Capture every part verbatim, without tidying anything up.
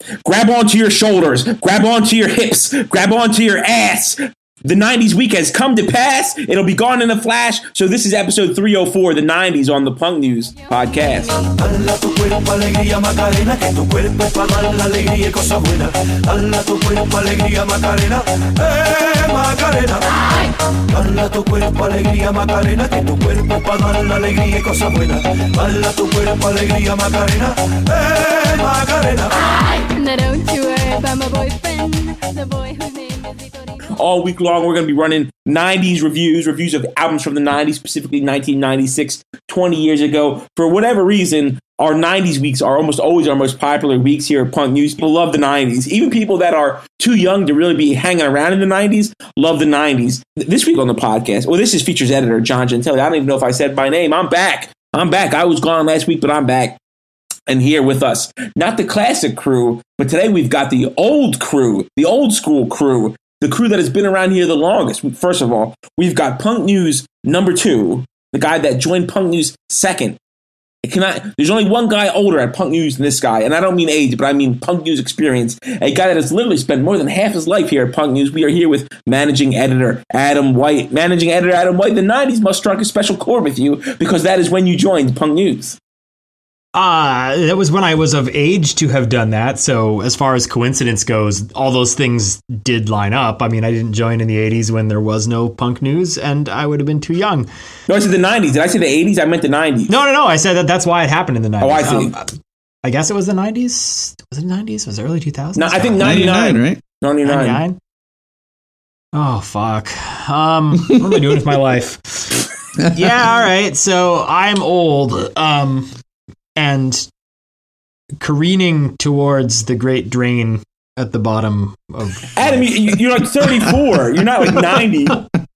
Grab onto your shoulders. Grab onto your hips. Grab onto your ass. The nineties week has come to pass. It'll be gone in a flash. So this is episode three oh four, the nineties on the Punk News podcast. Dala tu cuerpo alegría Macarena, que tu cuerpo es para dar la alegría y cosas buenas. Dala tu cuerpo alegría Macarena, eh Macarena. Dala tu cuerpo alegría Macarena, que tu cuerpo es para dar la alegría y cosas buenas. Dala tu cuerpo alegría Macarena, eh Macarena. Now don't you worry about my boyfriend, the boy whose name is Vitorino. All week long, we're going to be running nineties reviews, reviews of albums from the nineties, specifically nineteen ninety-six, twenty years ago. For whatever reason, our nineties weeks are almost always our most popular weeks here at Punk News. People love the nineties. Even people that are too young to really be hanging around in the nineties love the nineties. This week on the podcast, well, this is features editor John Gentile. I don't even know if I said my name. I'm back. I'm back. I was gone last week, but I'm back. And here with us, not the classic crew, but today we've got the old crew, the old school crew, the crew that has been around here the longest. First of all, we've got Punk News number two, the guy that joined Punk News second. It cannot, there's only one guy older at Punk News than this guy, and I don't mean age, but I mean Punk News experience. A guy that has literally spent more than half his life here at Punk News. We are here with managing editor Adam White. Managing editor Adam White, the nineties must strike a special chord with you because that is when you joined Punk News. Uh, that was when I was of age to have done that. So as far as coincidence goes, all those things did line up. I mean, I didn't join in the eighties when there was no Punk News, and I would have been too young. No, I said the nineties. Did I say the eighties? I meant the nineties. No, no, no. I said that that's why it happened in the nineties. Oh, I see. Um, I guess it was the nineties. Was it the nineties? Was it early two thousands? No, I think ninety-nine, right? ninety-nine. ninety-nine? Oh, fuck. Um, what am I doing with my life? Yeah, all right. So I'm old. Um... And careening towards the great drain at the bottom of... Adam, you, you're like thirty-four. You're not like ninety.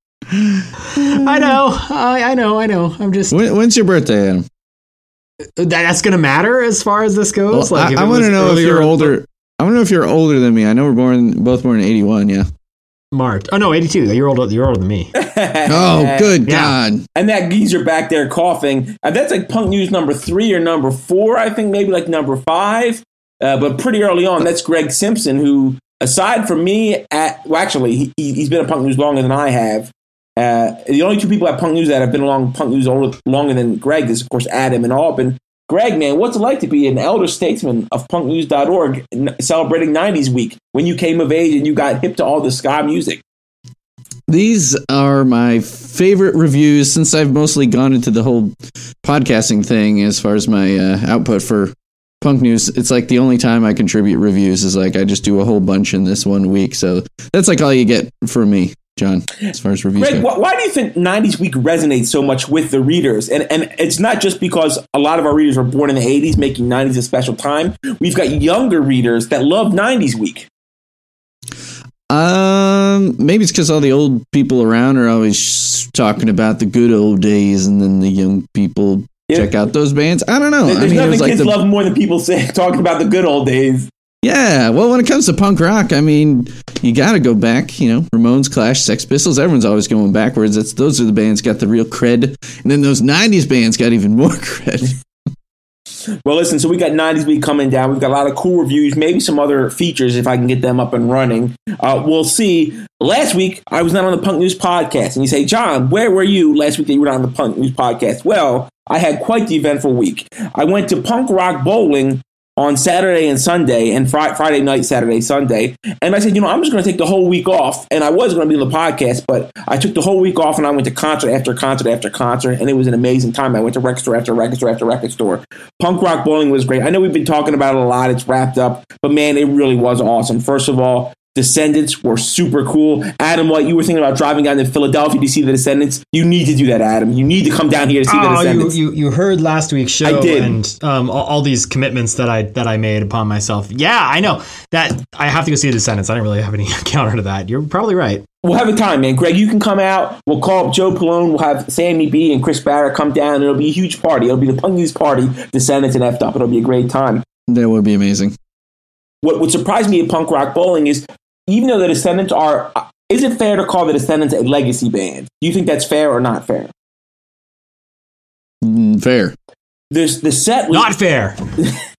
I know. I, I know. I know. I'm just... When, when's your birthday, Adam? That, that's going to matter as far as this goes? Well, like, I, I want to know if you're older. I want to know if you're older than me. I know we're born both born in eighty-one, yeah. March. Oh, no, eighty-two. You're older, you're older than me. Oh, good yeah. God. And that geezer back there coughing. Uh, that's like Punk News number three or number four, I think, maybe like number five. Uh, but pretty early on, that's Greg Simpson, who, aside from me, at well, actually, he, he's been at Punk News longer than I have. Uh, the only two people at Punk News that have been along Punk News older, longer than Greg is, of course, Adam and Alban. Greg, man, what's it like to be an elder statesman of punk news dot org celebrating nineties week when you came of age and you got hip to all the ska music? These are my favorite reviews since I've mostly gone into the whole podcasting thing as far as my uh, output for Punk News. It's like the only time I contribute reviews is like I just do a whole bunch in this one week. So that's like all you get from me, John, as far as reviews Greg, go. Why do you think nineties week resonates so much with the readers? And and it's not just because a lot of our readers were born in the eighties, making nineties a special time. We've got younger readers that love nineties week. Um, maybe it's because all the old people around are always talking about the good old days, and then the young people yeah. check out those bands. I don't know. There's I mean, nothing like kids the, love more than people say talking about the good old days. Yeah, well, when it comes to punk rock, I mean, you got to go back. You know, Ramones, Clash, Sex Pistols. Everyone's always going backwards. It's those are the bands got the real cred, and then those nineties bands got even more cred. Well, listen, so we got nineties week coming down. We've got a lot of cool reviews, maybe some other features if I can get them up and running. Uh, we'll see. Last week, I was not on the Punk News podcast. And you say, John, where were you last week that you were not on the Punk News podcast? Well, I had quite the eventful week. I went to Punk Rock Bowling on Saturday and Sunday, and fr- Friday night, Saturday, Sunday. And I said, you know, I'm just going to take the whole week off. And I was going to be on the podcast, but I took the whole week off and I went to concert after concert after concert. And it was an amazing time. I went to record store after record store after record store. Punk Rock Bowling was great. I know we've been talking about it a lot. It's wrapped up. But man, it really was awesome. First of all, Descendants were super cool. Adam, what you were thinking about driving down to Philadelphia to see the Descendants? You need to do that, Adam. You need to come down here to see oh, the Descendants. You, you you heard last week's show I did. and um, all, all these commitments that I that I made upon myself. Yeah, I know that I have to go see the Descendants. I don't really have any counter to that. You're probably right. We'll have a time, man. Greg, you can come out. We'll call up Joe Pallone. We'll have Sammy B and Chris Barrett come down. It'll be a huge party. It'll be the Punk News party. Descendants and F'd Up. It'll be a great time. That would be amazing. What would surprise me at Punk Rock Bowling is, even though the Descendants are, is it fair to call the Descendants a legacy band? Do you think that's fair or not fair? Mm, fair. There's the set was not fair.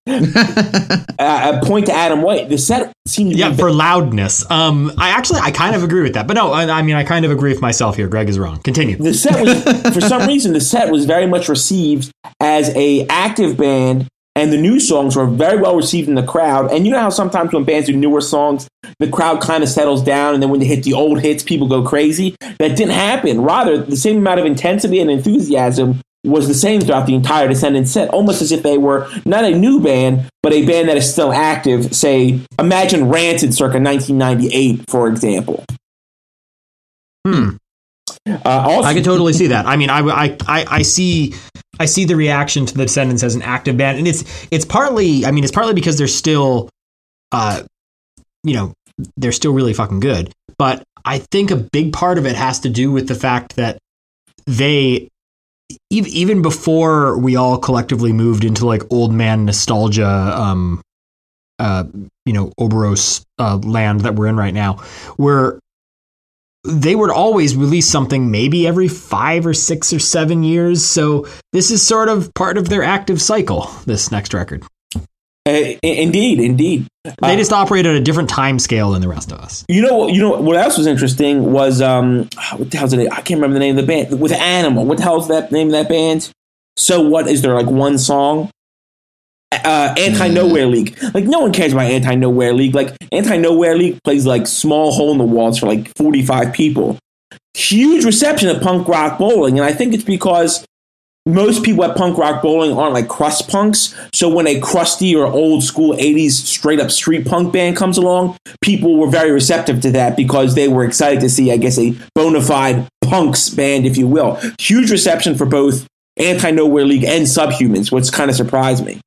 uh, a point to Adam White. The set seemed to yeah be for loudness. Um, I actually I kind of agree with that, but no, I, I mean I kind of agree with myself here. Greg is wrong. Continue. The set was, for some reason, the set was very much received as a active band, and the new songs were very well received in the crowd. And you know how sometimes when bands do newer songs, the crowd kind of settles down, and then when they hit the old hits, people go crazy. That didn't happen. Rather, the same amount of intensity and enthusiasm was the same throughout the entire Descendants set, almost as if they were not a new band, but a band that is still active. Say, imagine Rancid circa nineteen ninety-eight, for example. Hmm. Uh, also, I can totally see that. I mean, I, I, I, I see, I see the reaction to the Descendants as an active band, and it's, it's partly, I mean, it's partly because they're still, uh, you know, they're still really fucking good. But I think a big part of it has to do with the fact that they, even, even before we all collectively moved into like old man nostalgia, um, uh, you know, Oberos uh, land that we're in right now, where they would always release something maybe every five or six or seven years. So this is sort of part of their active cycle, this next record. Uh, indeed, indeed. They just uh, operate at a different time scale than the rest of us. You know, you know what else was interesting was um, what the hell's the name? I can't remember the name of the band with Animal. What the hell is that name of that band? So what is there like one song? Uh, Anti-Nowhere League. Like no one cares about Anti-Nowhere League. Like Anti-Nowhere League plays like small hole in the walls for like forty-five people. Huge reception at Punk Rock Bowling, and I think it's because most people at Punk Rock Bowling aren't like crust punks. So when a crusty or old school eighties straight up street punk band comes along, people were very receptive to that because they were excited to see, I guess, a bona fide punks band, if you will. Huge reception for both Anti-Nowhere League and Subhumans, which kind of surprised me.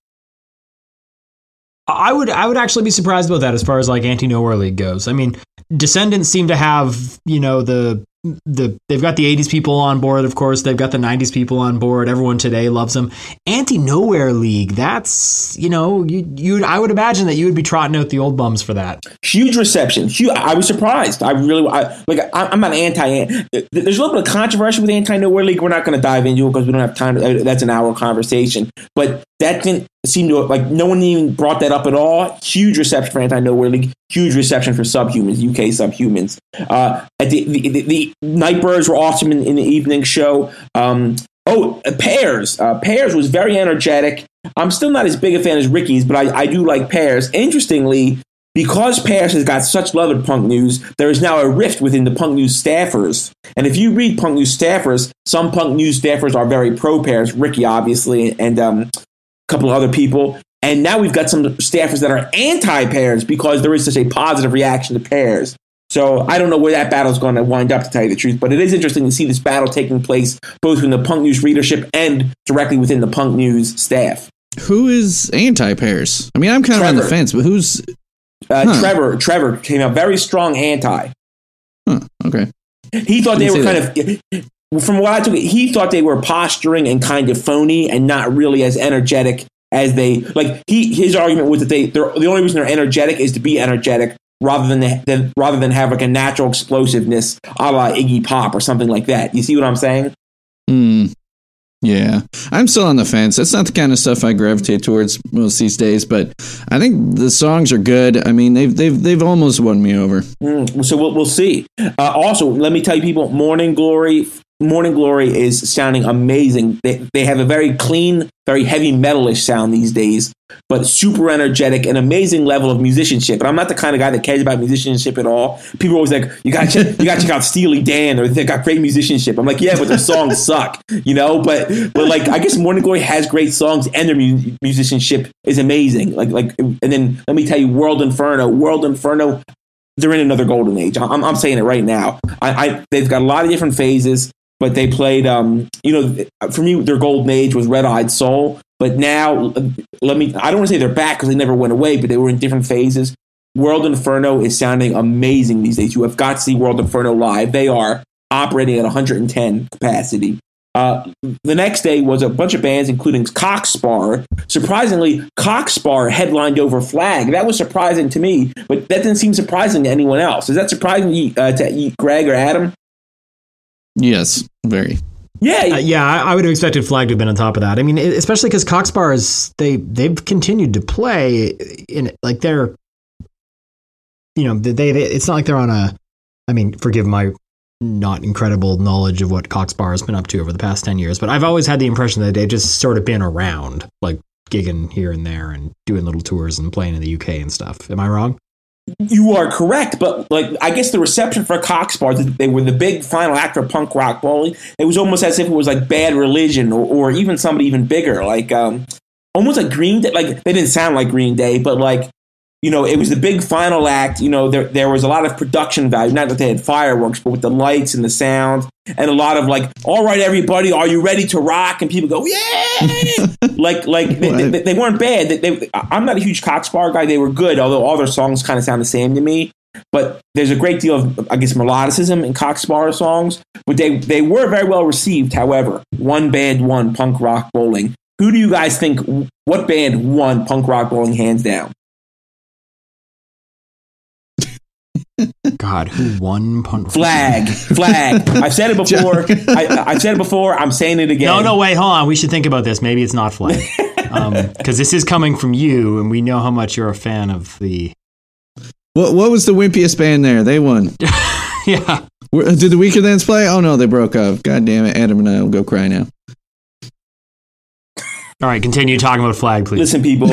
I would I would actually be surprised about that as far as like Anti-Nowhere League goes. I mean, Descendants seem to have, you know, the the they've got the eighties people on board, of course. They've got the nineties people on board. Everyone today loves them. Anti-Nowhere League, that's, you know, you you I would imagine that you would be trotting out the old bums for that. Huge reception. Huge, I was surprised. I really, I, like, I'm not anti. There's a little bit of controversy with Anti-Nowhere League. We're not going to dive into it because we don't have time. To, that's an hour conversation. But that didn't seem to, like, no one even brought that up at all. Huge reception for Anti-Nowhere League. Huge reception for Subhumans, U K Subhumans. Uh, at the, the, the, the Nightbirds were awesome in, in the evening show. Um, oh, Pears. Uh, Pears was very energetic. I'm still not as big a fan as Ricky's, but I, I do like Pears. Interestingly, because Pears has got such love at Punk News, there is now a rift within the Punk News staffers. And if you read Punk News staffers, some Punk News staffers are very pro-Pears, Ricky, obviously, and um, a couple of other people. And now we've got some staffers that are anti-Pears because there is such a positive reaction to Pears. So I don't know where that battle is going to wind up, to tell you the truth. But it is interesting to see this battle taking place both within the Punk News readership and directly within the Punk News staff. Who is anti-Pears? I mean, I'm kind of on the fence, but who's... Uh, huh. Trevor Trevor came out very strong anti. Huh, okay. He thought they were kind that. of, from what I took it, he thought they were posturing and kind of phony and not really as energetic as they, like, he, his argument was that they, the only reason they're energetic is to be energetic rather than, than rather than have like a natural explosiveness a la Iggy Pop or something like that. You see what I'm saying? Hmm. Yeah, I'm still on the fence. That's not the kind of stuff I gravitate towards most these days, but I think the songs are good. I mean, they've they've they've almost won me over. Mm, so we'll we'll see. Uh, also, let me tell you, people, Morning Glory. Morning Glory is sounding amazing. They they have a very clean, very heavy metalish sound these days, but super energetic, an amazing level of musicianship. And I'm not the kind of guy that cares about musicianship at all. People are always like, you got you got to check out Steely Dan, or they got great musicianship. I'm like, yeah, but their songs suck, you know. But but like, I guess Morning Glory has great songs, and their mu- musicianship is amazing. Like like, and then let me tell you, World Inferno, World Inferno, they're in another golden age. I'm I'm saying it right now. I, I they've got a lot of different phases. But they played, um, you know, for me, their golden age was Red Eyed Soul. But now, let me, I don't want to say they're back because they never went away, but they were in different phases. World Inferno is sounding amazing these days. You have got to see World Inferno live. They are operating at one hundred ten capacity. Uh, the next day was a bunch of bands, including Cockspar. Surprisingly, Cockspar headlined over Flag. That was surprising to me, but that didn't seem surprising to anyone else. Is that surprising uh, to Greg or Adam? Yes, very. Yeah, Uh, yeah, I, I would have expected Flag to have been on top of that. I mean, it- especially because Cox Bars, they they've continued to play in like they're, you know, they, they it's not like they're on a. I mean, forgive my not incredible knowledge of what Cox Bar has been up to over the past ten years, but I've always had the impression that they've just sort of been around, like gigging here and there and doing little tours and playing in the U K and stuff. Am I wrong? you are correct, but like I guess the reception for Cox Bars, they were the big final act for punk rock bowling. It was almost as if it was like Bad Religion or, or even somebody even bigger, like um, almost like Green Day. Like they didn't sound like Green Day, but like you know, it was the big final act. You know, there there was a lot of production value. Not that they had fireworks, but with the lights and the sound, and a lot of like, all right, everybody, are you ready to rock? And people go, yeah, like like they, they, they weren't bad. They, they, I'm not a huge Cox Bar guy. They were good, although all their songs kind of sound the same to me. But there's a great deal of, I guess, melodicism in Cox Bar songs. But they they were very well received. However, one band won punk rock bowling. Who do you guys think? What band won punk rock bowling hands down? God, who won punk? Flag, flag. I've said it before. I, I've said it before. I'm saying it again. No, no, wait, hold on. We should think about this. Maybe it's not Flag, because um, this is coming from you, and we know how much you're a fan of the. What What was the wimpiest band there? They won. Yeah. Did the Weakerthans play? Oh no, they broke up. God damn it, Adam and I will go cry now. All right, continue talking about Flag, please. Listen, people,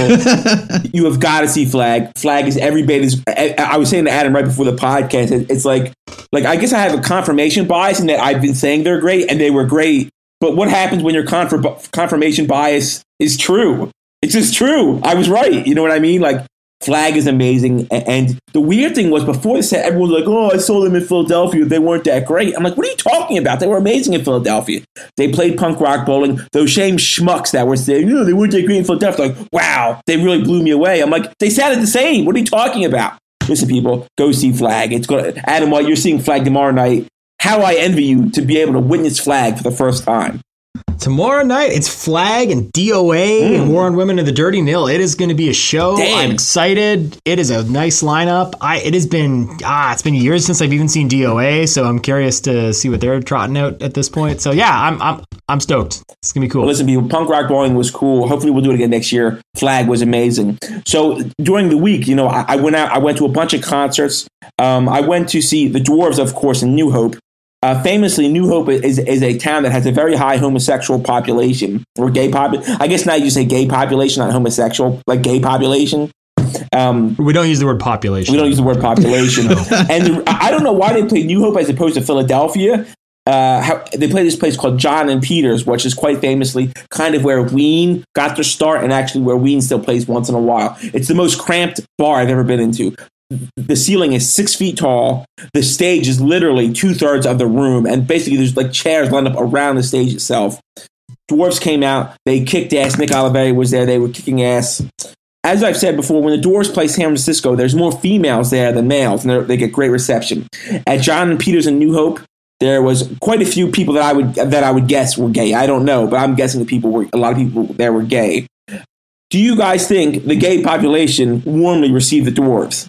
you have got to see Flag. Flag is every bit as I, I was saying to Adam right before the podcast. It, it's like, like I guess I have a confirmation bias in that I've been saying they're great and they were great. But what happens when your confir- confirmation bias is true? It's just true. I was right. You know what I mean? Like Flag is amazing. And the weird thing was before the set, everyone was like, oh, I saw them in Philadelphia. They weren't that great. I'm like, what are you talking about? They were amazing in Philadelphia. They played punk rock bowling. Those same schmucks that were saying, you know, they weren't that great in Philadelphia. Like, wow, they really blew me away. I'm like, they sounded the same. What are you talking about? Listen, people, go see Flag. It's going to, Adam, while you're seeing Flag tomorrow night, how I envy you to be able to witness Flag for the first time. Tomorrow night, it's Flag and D O A mm. and War on Women and the Dirty Nil. It is going to be a show. Damn. I'm excited. It is a nice lineup. I it has been ah, it's been years since I've even seen D O A, so I'm curious to see what they're trotting out at this point. So yeah, I'm I'm I'm stoked. It's gonna be cool. Well, listen, people, punk rock bowling was cool. Hopefully, we'll do it again next year. Flag was amazing. So during the week, you know, I, I went out. I went to a bunch of concerts. Um, I went to see the Dwarves, of course, in New Hope. Uh, famously, New Hope is is a town that has a very high homosexual population or gay population. I guess now you say gay population, not homosexual, like gay population. Um, we don't use the word population. We don't use the word population. And the, I don't know why they played New Hope as opposed to Philadelphia. Uh, how, they play this place called John and Peter's, which is quite famously kind of where Ween got their start and actually where Ween still plays once in a while. It's the most cramped bar I've ever been into. The ceiling is six feet tall. The stage is literally two thirds of the room. And basically there's like chairs lined up around the stage itself. Dwarves came out. They kicked ass. Nick Oliveri was there. They were kicking ass. As I've said before, when the Dwarves play San Francisco, there's more females there than males. And they get great reception. At John and Peter's in New Hope, there was quite a few people that I would that I would guess were gay. I don't know, but I'm guessing the people were a lot of people there were gay. Do you guys think the gay population warmly received the Dwarves?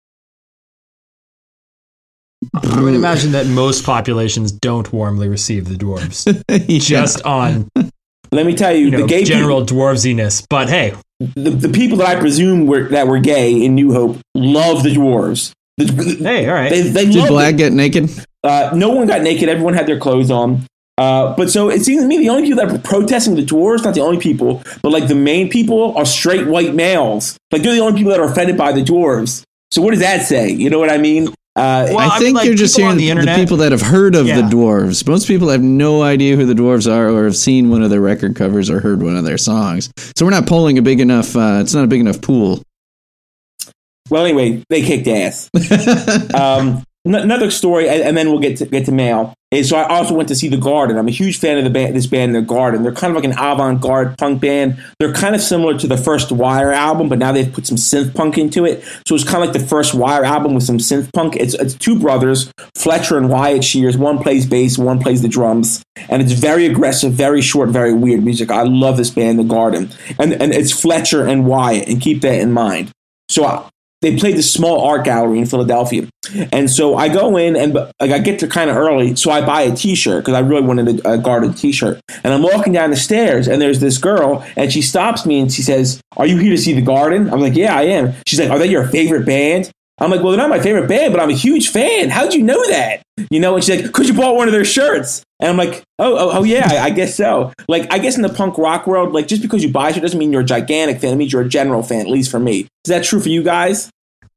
I would imagine that most populations don't warmly receive the dwarves, yeah. just on. Let me tell you, you know, the gay general people, dwarvesiness. But hey, the, the people that I presume were that were gay in New Hope love the dwarves. The, hey, all right. They, they Did Black it. get naked? Uh, no one got naked. Everyone had their clothes on. Uh, but so it seems to me the only people that were protesting the dwarves, not the only people, but like the main people are straight white males. Like they're the only people that are offended by the dwarves. So what does that say? You know what I mean? Uh, well, I, I think mean, like, you're just hearing the, the people that have heard of yeah. the Dwarves. Most people have no idea who the Dwarves are or have seen one of their record covers or heard one of their songs. So we're not polling a big enough, uh, it's not a big enough pool. Well, anyway, they kicked ass. um, n- another story, and, and then we'll get to, get to mail, is so I also went to see The Garden. I'm a huge fan of the band, this band, The Garden. They're kind of like an avant-garde punk band. They're kind of similar to the first Wire album, but now they've put some synth punk into it. So it's kind of like the first Wire album with some synth punk. It's, it's two brothers, Fletcher and Wyatt Shears. One plays bass, one plays the drums. And it's very aggressive, very short, very weird music. I love this band, The Garden. And, and it's Fletcher and Wyatt, and keep that in mind. So I, they played this small art gallery in Philadelphia. And so I go in and like I get there kind of early. So I buy a t-shirt because I really wanted a, a Garden t-shirt. And I'm walking down the stairs and there's this girl and she stops me and she says, "Are you here to see the Garden?" I'm like, "Yeah, I am." She's like, "Are they your favorite band?" I'm like, "Well, they're not my favorite band, but I'm a huge fan. How'd you know that?" You know, and she's like, "Because you bought one of their shirts." And I'm like, oh, oh, oh yeah, I, I guess so. Like, I guess in the punk rock world, like, just because you buy a shirt doesn't mean you're a gigantic fan. It means you're a general fan, at least for me. Is that true for you guys?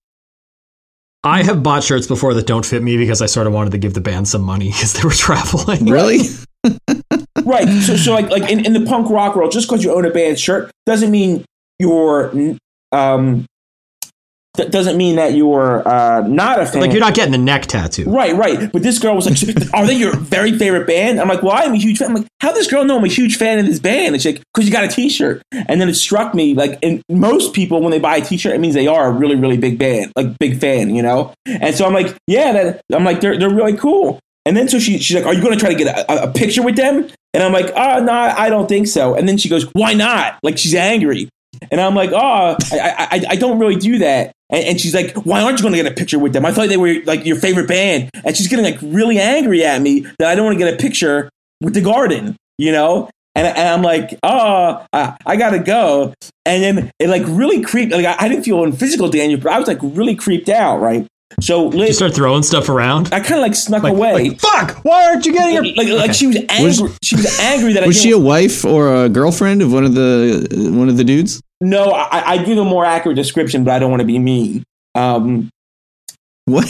I have bought shirts before that don't fit me because I sort of wanted to give the band some money because they were traveling. Really? Right. So, so like, like in, in the punk rock world, just because you own a band shirt doesn't mean you're, um, that doesn't mean that you're uh, not a fan. Like, you're not getting the neck tattoo. Right, right. But this girl was like, "Are they your very favorite band?" I'm like, "Well, I'm a huge fan." I'm like, "How does this girl know I'm a huge fan of this band?" And she's like, "Because you got a t-shirt." And then it struck me, like, in most people, when they buy a t-shirt, it means they are a really, really big band, like big fan, you know? And so I'm like, yeah, that, I'm like, they're, they're really cool. And then so she, she's like, "Are you going to try to get a, a picture with them?" And I'm like, "Oh, no, I don't think so." And then she goes, "Why not?" Like, she's angry. And I'm like, "Oh, I, I, I don't really do that." And, and she's like, "Why aren't you going to get a picture with them? I thought they were like your favorite band." And she's getting like really angry at me that I don't want to get a picture with the Garden, you know? And, and I'm like, "Oh, I, I got to go." And then it like really creeped. Like, I, I didn't feel in physical danger, but I was like really creeped out, right? So Did you start throwing stuff around? I kind of like snuck like, away. Like, fuck! Why aren't you getting your... Like, like, like she was angry. Was, she was angry that I was didn't... she a wife or a girlfriend of one of the one of the dudes? No, I, I give a more accurate description, but I don't want to be mean. Um, what?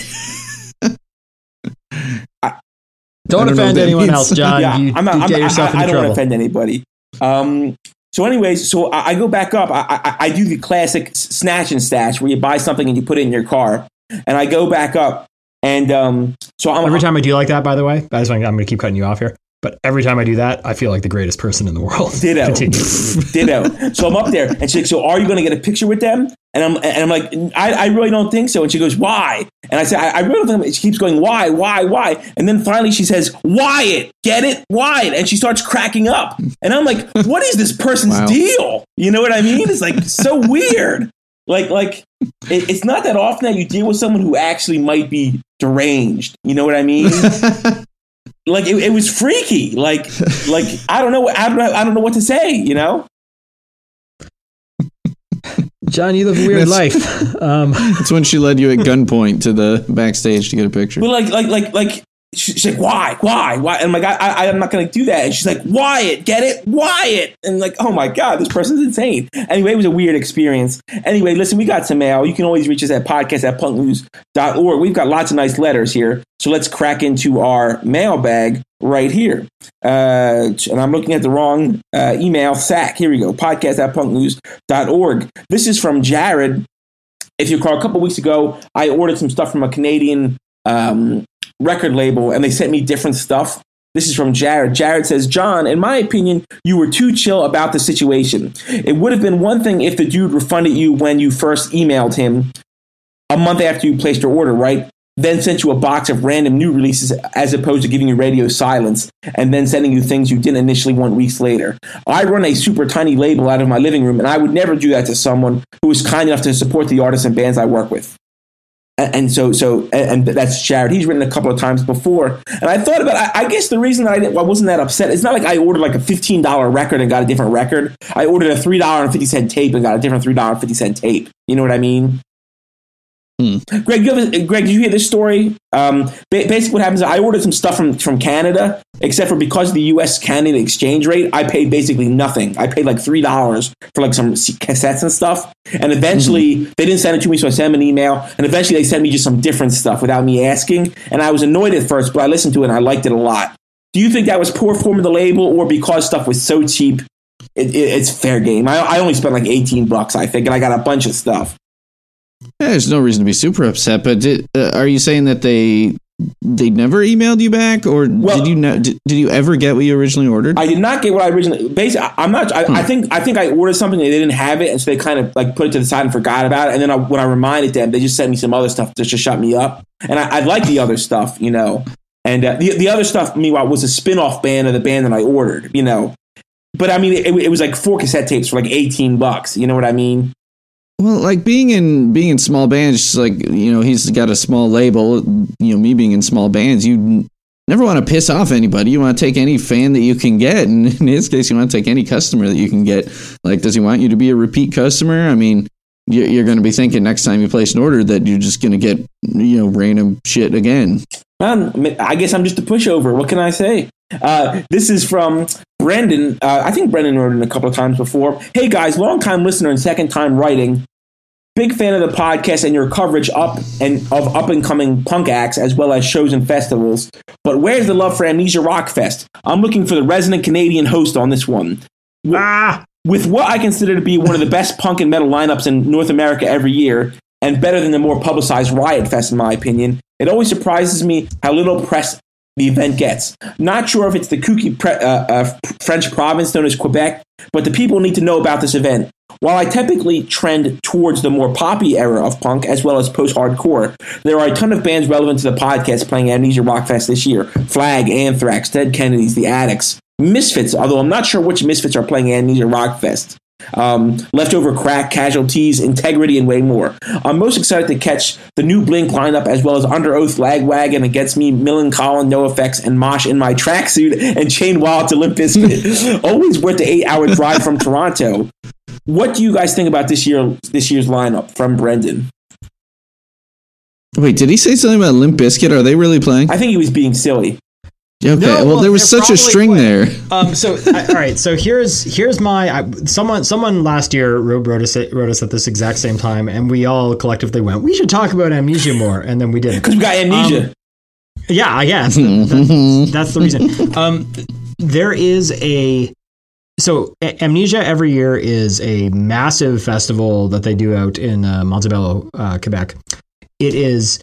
I, don't I don't offend anyone means. else, John. Yeah, you, I'm not, you I'm, get I, yourself I, I into don't trouble. want to offend anybody. Um, so, anyways, so I, I go back up. I, I, I do the classic snatch and stash where you buy something and you put it in your car. And I go back up, and um, so I'm Every time I do like that, by the way, I just, I'm going to keep cutting you off here. But every time I do that, I feel like the greatest person in the world. Ditto. Continue. Ditto. So I'm up there, and she's like, "So are you going to get a picture with them?" And I'm and I'm like, I, I really don't think so. And she goes, "Why?" And I said, I, I really don't think. She keeps going, "Why? Why? Why?" And then finally she says, "Wyatt, get it? Wyatt." And she starts cracking up. And I'm like, what is this person's Wow. deal? You know what I mean? It's like so weird. Like, like it, it's not that often that you deal with someone who actually might be deranged. You know what I mean? Like it, it was freaky. Like, like I don't know. I don't know. I don't know what to say. You know. John, you live a weird life. Um, That's when she led you at gunpoint to the backstage to get a picture. But like, like, like, like. She's like, "Why? Why? Why?" And I'm like, I, I, I'm not going to do that. And she's like, "Wyatt, get it? Wyatt." And like, oh my God, this person's insane. Anyway, it was a weird experience. Anyway, listen, we got some mail. You can always reach us at podcast at punk news dot org. We've got lots of nice letters here. So let's crack into our mailbag right here. Uh, and I'm looking at the wrong uh, email sack. Here we go. Podcast at punk news dot org. This is from Jared. If you recall, a couple weeks ago, I ordered some stuff from a Canadian um, record label, and they sent me different stuff. This is from Jared. Jared says, "John, in my opinion, you were too chill about the situation. It would have been one thing if the dude refunded you when you first emailed him a month after you placed your order, right? Then sent you a box of random new releases as opposed to giving you radio silence and then sending you things you didn't initially want weeks later. I run a super tiny label out of my living room, and I would never do that to someone who is kind enough to support the artists and bands I work with." And so, so, and that's Jared. He's written a couple of times before, and I thought about. I, I guess the reason that I, didn't, I wasn't that upset. It's not like I ordered like a fifteen dollar record and got a different record. I ordered a three dollar and fifty cent tape and got a different three dollar and fifty cent tape. You know what I mean? Hmm. Greg, you have a, Greg, did you hear this story? Um, ba- basically, what happens is I ordered some stuff from, from Canada, except for because of the U S Canada exchange rate, I paid basically nothing. I paid like three dollars for like some cassettes and stuff. And eventually, mm-hmm. they didn't send it to me, so I sent them an email. And eventually, they sent me just some different stuff without me asking. And I was annoyed at first, but I listened to it and I liked it a lot. Do you think that was poor form of the label, or because stuff was so cheap, it, it, it's fair game? I, I only spent like eighteen bucks, I think, and I got a bunch of stuff. Yeah, there's no reason to be super upset, but did, uh, are you saying that they they never emailed you back, or well, did you not, did, did you ever get what you originally ordered? I did not get what I originally. Basically, I'm not. I, hmm. I think I think I ordered something and they didn't have it, and so they kind of like put it to the side and forgot about it. And then I, when I reminded them, they just sent me some other stuff just to shut me up. And I, I like the other stuff, you know. And uh, the the other stuff, meanwhile, was a spin-off band of the band that I ordered, you know. But I mean, it, it was like four cassette tapes for like eighteen bucks. You know what I mean? Well, like being in being in small bands, like, you know, he's got a small label. You know, me being in small bands, you never want to piss off anybody. You want to take any fan that you can get, and in his case, you want to take any customer that you can get. Like, does he want you to be a repeat customer? I mean, you're going to be thinking next time you place an order that you're just going to get, you know, random shit again. Man, I guess I'm just a pushover. What can I say? Uh, this is from Brendan. Uh, I think Brendan wrote it a couple of times before. Hey guys, long time listener and second time writing. Big fan of the podcast and your coverage up and of up and coming punk acts as well as shows and festivals. But where's the love for Amnesia Rock Fest? I'm looking for the resident Canadian host on this one. Ah! With what I consider to be one of the best punk and metal lineups in North America every year, and better than the more publicized Riot Fest in my opinion, it always surprises me how little press the event gets. Not sure if it's the kooky pre- uh, uh, French province known as Quebec, but the people need to know about this event. While I typically trend towards the more poppy era of punk as well as post-hardcore, there are a ton of bands relevant to the podcast playing Amnesia Rock Fest this year. Flag, Anthrax, Dead Kennedys, The Addicts, Misfits, although I'm not sure which Misfits are playing Amnesia Rock Fest. Um, Leftover Crack, Casualties, Integrity, and way more. I'm most excited to catch the new Blink lineup as well as Under Oath, Lagwagon, Against Me, Millencolin, NoFX, and Mosh in My Tracksuit, and Chain Wild to Limp Bizkit. Always worth the eight-hour drive from Toronto. What do you guys think about this year? This year's lineup from Brendan? Wait, did he say something about Limp Bizkit? Are they really playing? I think he was being silly. Okay, No, well, well, there was they're such a string probably- there. Um, so I, all right, so here's here's my I, someone someone last year wrote, wrote us wrote us at this exact same time, and we all collectively went, we should talk about Amnesia more, and then we did. Because we got Amnesia. Um, yeah, I guess that's, that's the reason. Um, there is a so A- Amnesia every year is a massive festival that they do out in uh, Montebello, uh, Quebec. It is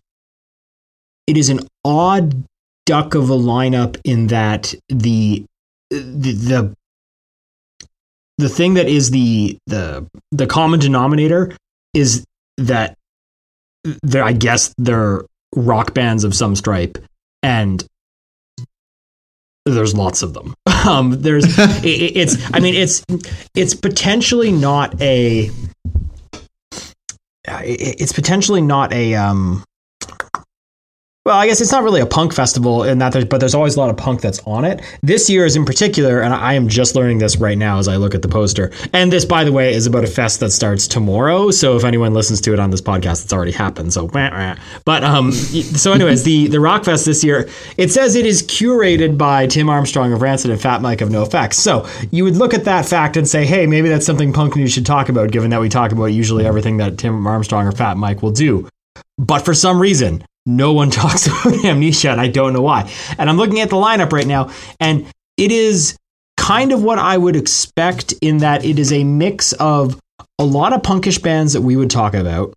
it is an odd duck of a lineup in that the the the, the thing that is the the the common denominator is that they're, I guess they're rock bands of some stripe, and there's lots of them. Um, there's it, it's I mean it's it's potentially not a it's potentially not a um well, I guess it's not really a punk festival in that, there's, but there's always a lot of punk that's on it. This year is in particular, and I am just learning this right now as I look at the poster. And this, by the way, is about a fest that starts tomorrow. So if anyone listens to it on this podcast, it's already happened. So, but um, so anyways, the the Rock Fest this year, it says it is curated by Tim Armstrong of Rancid and Fat Mike of NoFX. So you would look at that fact and say, hey, maybe that's something Punk News should talk about, given that we talk about usually everything that Tim Armstrong or Fat Mike will do. But for some reason, no one talks about Amnesia, and I don't know why. And I'm looking at the lineup right now, and it is kind of what I would expect in that it is a mix of a lot of punkish bands that we would talk about,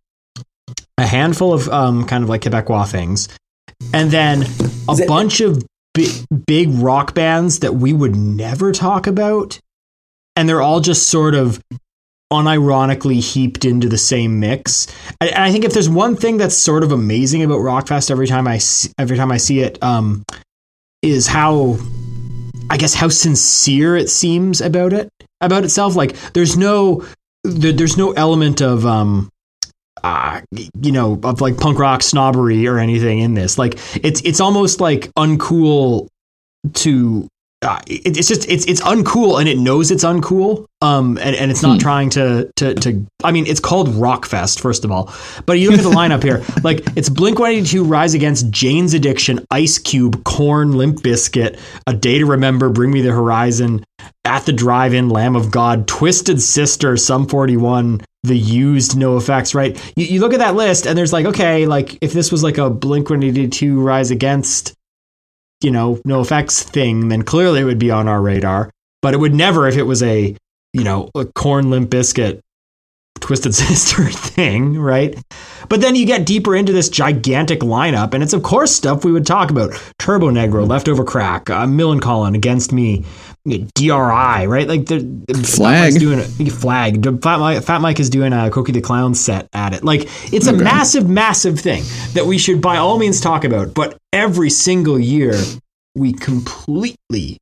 a handful of um, kind of like Quebecois things, and then a it- bunch of big, big rock bands that we would never talk about. And they're all just sort of unironically heaped into the same mix. And I think if there's one thing that's sort of amazing about Rockfest every time I see, every time I see it, um, is how, I guess, how sincere it seems about it, about itself. Like there's no, there, there's no element of, um, uh, you know, of like punk rock snobbery or anything in this. Like it's, it's almost like uncool to, Uh, it, it's just it's it's uncool, and it knows it's uncool, um, and, and it's not hmm. trying to, to to. I mean, it's called Rockfest, first of all, but you look at the lineup here, like it's Blink one eighty-two, Rise Against, Jane's Addiction, Ice Cube, Korn, Limp Bizkit, A Day to Remember, Bring Me the Horizon, At the Drive-In, Lamb of God, Twisted Sister, Sum forty-one, The Used, NoFX, right? You, you look at that list, and there's like, okay, like if this was like a Blink one eighty-two, Rise Against, you know, NoFX thing, then clearly it would be on our radar. But it would never if it was a, you know, a Korn, Limp Bizkit, Twisted Sister thing, right? But then you get deeper into this gigantic lineup, and it's of course stuff we would talk about: Turbo Negro, Leftover Crack, uh, Millencolin, Against Me, D R I, right? Like the Flag doing a Flag. Fat Mike, Fat Mike is doing a Cokie the Clown set at it. Like it's okay. a massive, massive thing that we should by all means talk about. But every single year we completely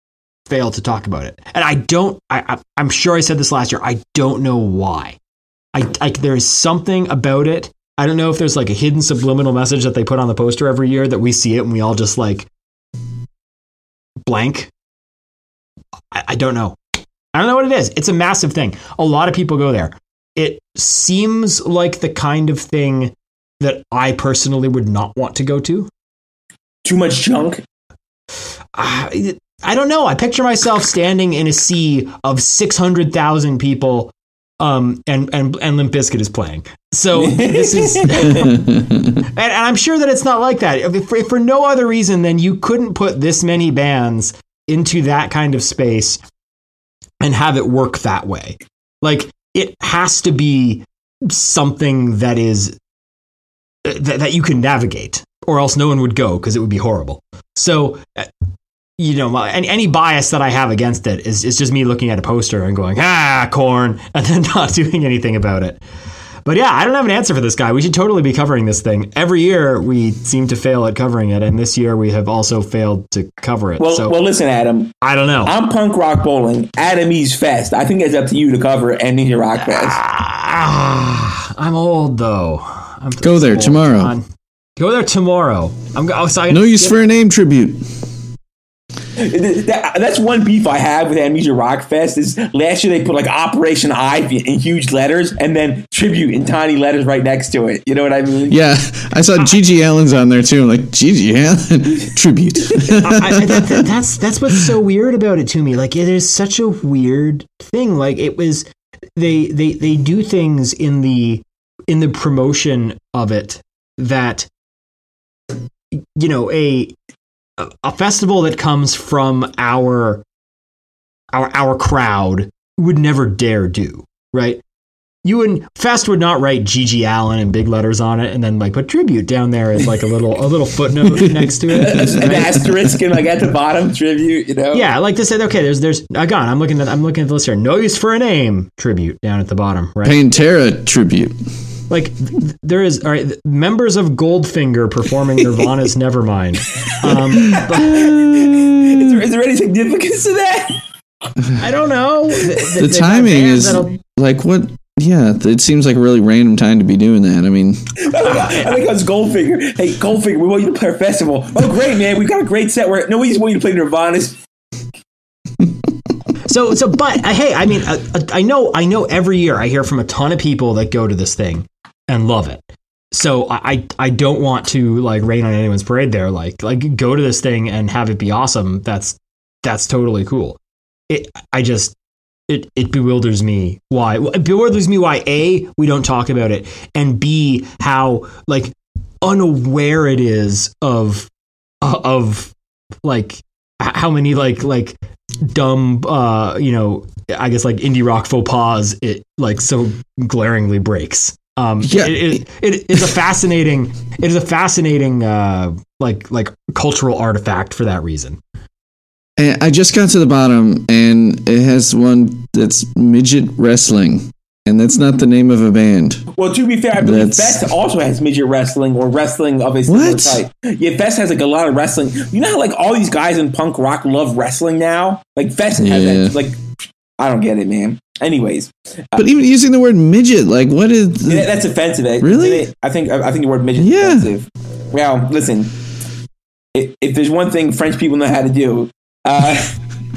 fail to talk about it, and I don't. I, I I'm sure I said this last year. I don't know why. I, I there is something about it. I don't know if there's like a hidden subliminal message that they put on the poster every year that we see it and we all just like blank. I, I don't know. I don't know what it is. It's a massive thing. A lot of people go there. It seems like the kind of thing that I personally would not want to go to. Too much junk? Uh, I don't know. I picture myself standing in a sea of six hundred thousand people, um, and, and, and Limp Bizkit is playing. So this is, and, and I'm sure that it's not like that. If for, if for no other reason than you couldn't put this many bands into that kind of space and have it work that way. Like, it has to be something that is uh, that, that you can navigate, or else no one would go because it would be horrible. So, uh, you know, my, any, any bias that I have against it is, is just me looking at a poster and going, ah, corn, and then not doing anything about it. But yeah, I don't have an answer for this guy. We should totally be covering this thing. Every year we seem to fail at covering it, and this year we have also failed to cover it. Well, so, well, listen, Adam. I don't know. I'm Punk Rock Bowling. Adam E's Fest. I think it's up to you to cover Amnesia Rock Fest. Ah, I'm old though. I'm Go there old, tomorrow. John. Go there tomorrow. I'm go- oh, so I No use for a name tribute. That, that's one beef I have with Amnesia Rock Fest is last year they put like Operation Ivy in huge letters and then tribute in tiny letters right next to it. You know what I mean? Yeah, I saw Gigi Allen's on there too. I'm like, Gigi Allen tribute. I, I, that, that, that's that's what's so weird about it to me. Like, it is such a weird thing. Like, it was they they they do things in the in the promotion of it that, you know, a a festival that comes from our our our crowd would never dare do, right? You would Fest would not write Gigi Allen in big letters on it and then like put tribute down there as like a little a little footnote next to it, right? An asterisk and like at the bottom tribute, you know? Yeah, like to say, okay, there's there's again, I'm looking at I'm looking at the list here. No use for a name tribute down at the bottom, right? Pantera tribute. Like, th- there is, all right, th- members of Goldfinger performing Nirvana's Nevermind. Um, but, is, there, is there any significance to that? I don't know. The, the, the timing is that'll... like what? Yeah, it seems like a really random time to be doing that. I mean, I think it's Goldfinger. Hey, Goldfinger, we want you to play our festival. Oh, great, man. We've got a great set where nobody's want you to play Nirvana's. So, so, but uh, hey, I mean, uh, uh, I know, I know. Every year, I hear from a ton of people that go to this thing and love it. So, I, I don't want to like rain on anyone's parade there. Like, like go to this thing and have it be awesome. That's that's totally cool. It, I just, it, it bewilders me why. It bewilders me why A, we don't talk about it, and B, how like unaware it is of, of like how many like like. dumb uh you know I guess like indie rock faux pas it like so glaringly breaks. um yeah it, it, it is a fascinating it is a fascinating uh like like cultural artifact for that reason. And I just got to the bottom and it has one that's midget wrestling, and that's not the name of a band. Well, to be fair, I believe Fest also has midget wrestling or wrestling of a similar type. Yeah, Fest has like a lot of wrestling. You know how like all these guys in punk rock love wrestling now? Like Fest has yeah. that. Like, I don't get it, man. Anyways, but uh, even using the word midget, like what is the... yeah, that's offensive? Really? I think I think the word midget is yeah. offensive. Well, listen, if, if there's one thing French people know how to do. Uh,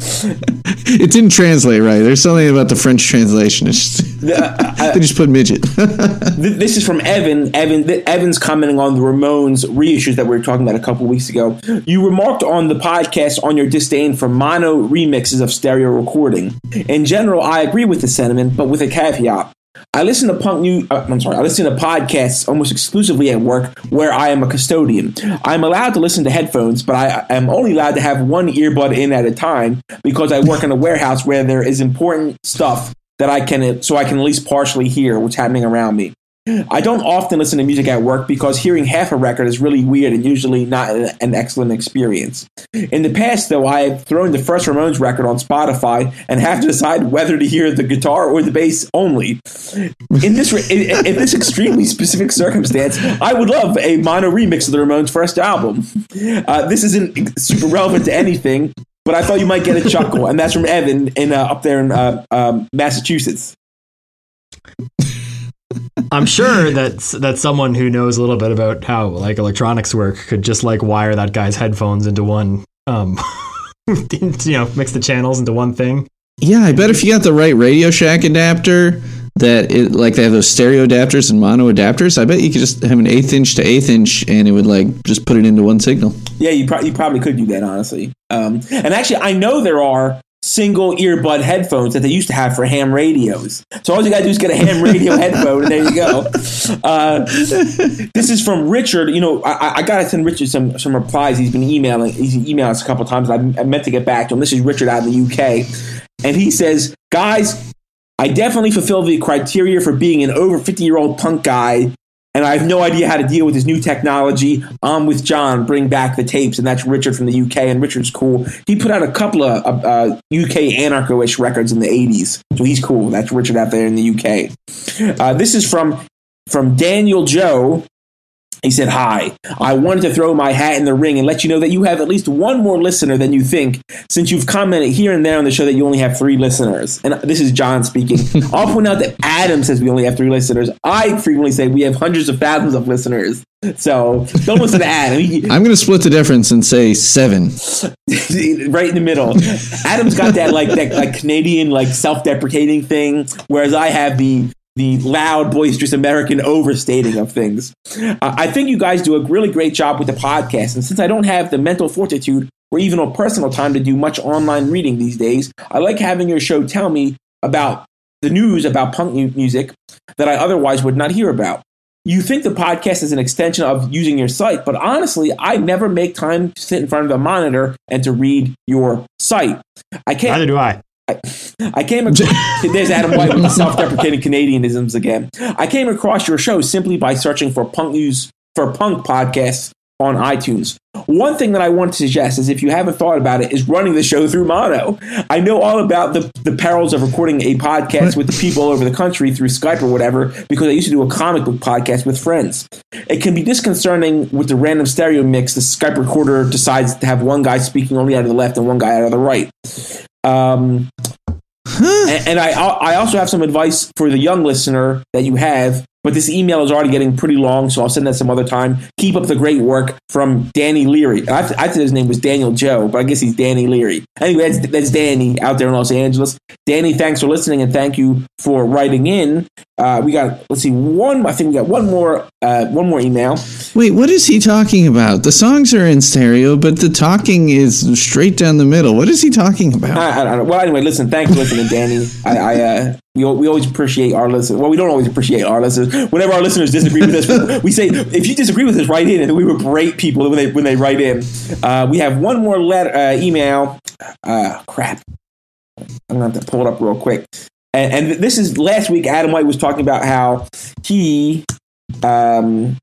It didn't translate right. There's something about the French translation. It's just, uh, they just put midget. This is from Evan. Evan. Evan's commenting on the Ramones reissues that we were talking about a couple weeks ago. You remarked on the podcast on your disdain for mono remixes of stereo recording. In general, I agree with the sentiment, but with a caveat. I listen to punk new. Uh, I'm sorry. I listen to podcasts almost exclusively at work, where I am a custodian. I'm allowed to listen to headphones, but I am only allowed to have one earbud in at a time because I work in a warehouse where there is important stuff that I can, so I can at least partially hear what's happening around me. I don't often listen to music at work because hearing half a record is really weird and usually not an excellent experience. In the past, though, I have thrown the first Ramones record on Spotify and have to decide whether to hear the guitar or the bass only. In this in, in this extremely specific circumstance, I would love a mono remix of the Ramones' first album. Uh, this isn't super relevant to anything, but I thought you might get a chuckle, and that's from Evan in uh, up there in uh, um, Massachusetts. I'm sure that that someone who knows a little bit about how like electronics work could just like wire that guy's headphones into one, um, you know, mix the channels into one thing. Yeah, I bet if you got the right Radio Shack adapter, that it like they have those stereo adapters and mono adapters, I bet you could just have an eighth inch to eighth inch and it would like just put it into one signal. Yeah, you, pro- you probably could do that, honestly. Um, and actually, I know there are single earbud headphones that they used to have for ham radios. So all you got to do is get a ham radio headphone, and there you go. Uh, this is from Richard. You know, I, I got to send Richard some some replies. He's been emailing. He's emailed us a couple of times. I, I meant to get back to him. This is Richard out in the U K. And he says, guys, I definitely fulfill the criteria for being an over fifty-year-old punk guy, and I have no idea how to deal with this new technology. I'm with John. Bring back the tapes. And that's Richard from the U K, and Richard's cool. He put out a couple of uh, U K anarcho-ish records in the eighties, so he's cool. That's Richard out there in the U K. Uh, this is from, from Daniel Joe. He said, hi, I wanted to throw my hat in the ring and let you know that you have at least one more listener than you think, since you've commented here and there on the show that you only have three listeners. And this is John speaking. I'll point out that Adam says we only have three listeners. I frequently say we have hundreds of thousands of listeners. So don't listen to Adam. He, I'm going to split the difference and say seven. Right in the middle. Adam's got that like that like Canadian like self-deprecating thing, whereas I have the the loud, boisterous American overstating of things. Uh, I think you guys do a really great job with the podcast, and since I don't have the mental fortitude or even a personal time to do much online reading these days, I like having your show tell me about the news about punk mu- music that I otherwise would not hear about. You think the podcast is an extension of using your site, but honestly, I never make time to sit in front of the monitor and to read your site. I can't. Neither do I. I, I came across, there's Adam White with the self-deprecating Canadianisms again. I came across your show simply by searching for punk news for punk podcasts on iTunes. One thing that I want to suggest is, if you haven't thought about it, is running the show through mono. I know all about the, the perils of recording a podcast with the people all over the country through Skype or whatever, because I used to do a comic book podcast with friends. It can be disconcerting with the random stereo mix. The Skype recorder decides to have one guy speaking only out of the left and one guy out of the right. Um, and, and I I also have some advice for the young listener that you have, but this email is already getting pretty long, so I'll send that some other time. Keep up the great work, from Danny Leary. I, I thought his name was Daniel Joe, but I guess he's Danny Leary. Anyway, that's, that's Danny out there in Los Angeles. Danny, thanks for listening, and thank you for writing in. Uh, we got, let's see, one, I think we got one more, uh, one more email. Wait, what is he talking about? The songs are in stereo, but the talking is straight down the middle. What is he talking about? I, I don't know. Well, anyway, listen, thanks for listening, Danny. I, I uh, we, we always appreciate our listeners. Well, we don't always appreciate our listeners. Whenever our listeners disagree with us, we say, if you disagree with us, write in, and we berate people when they when they write in. Uh, we have one more letter, uh, email. Uh, crap. I'm going to have to pull it up real quick. And, and this is, last week, Adam White was talking about how he, um,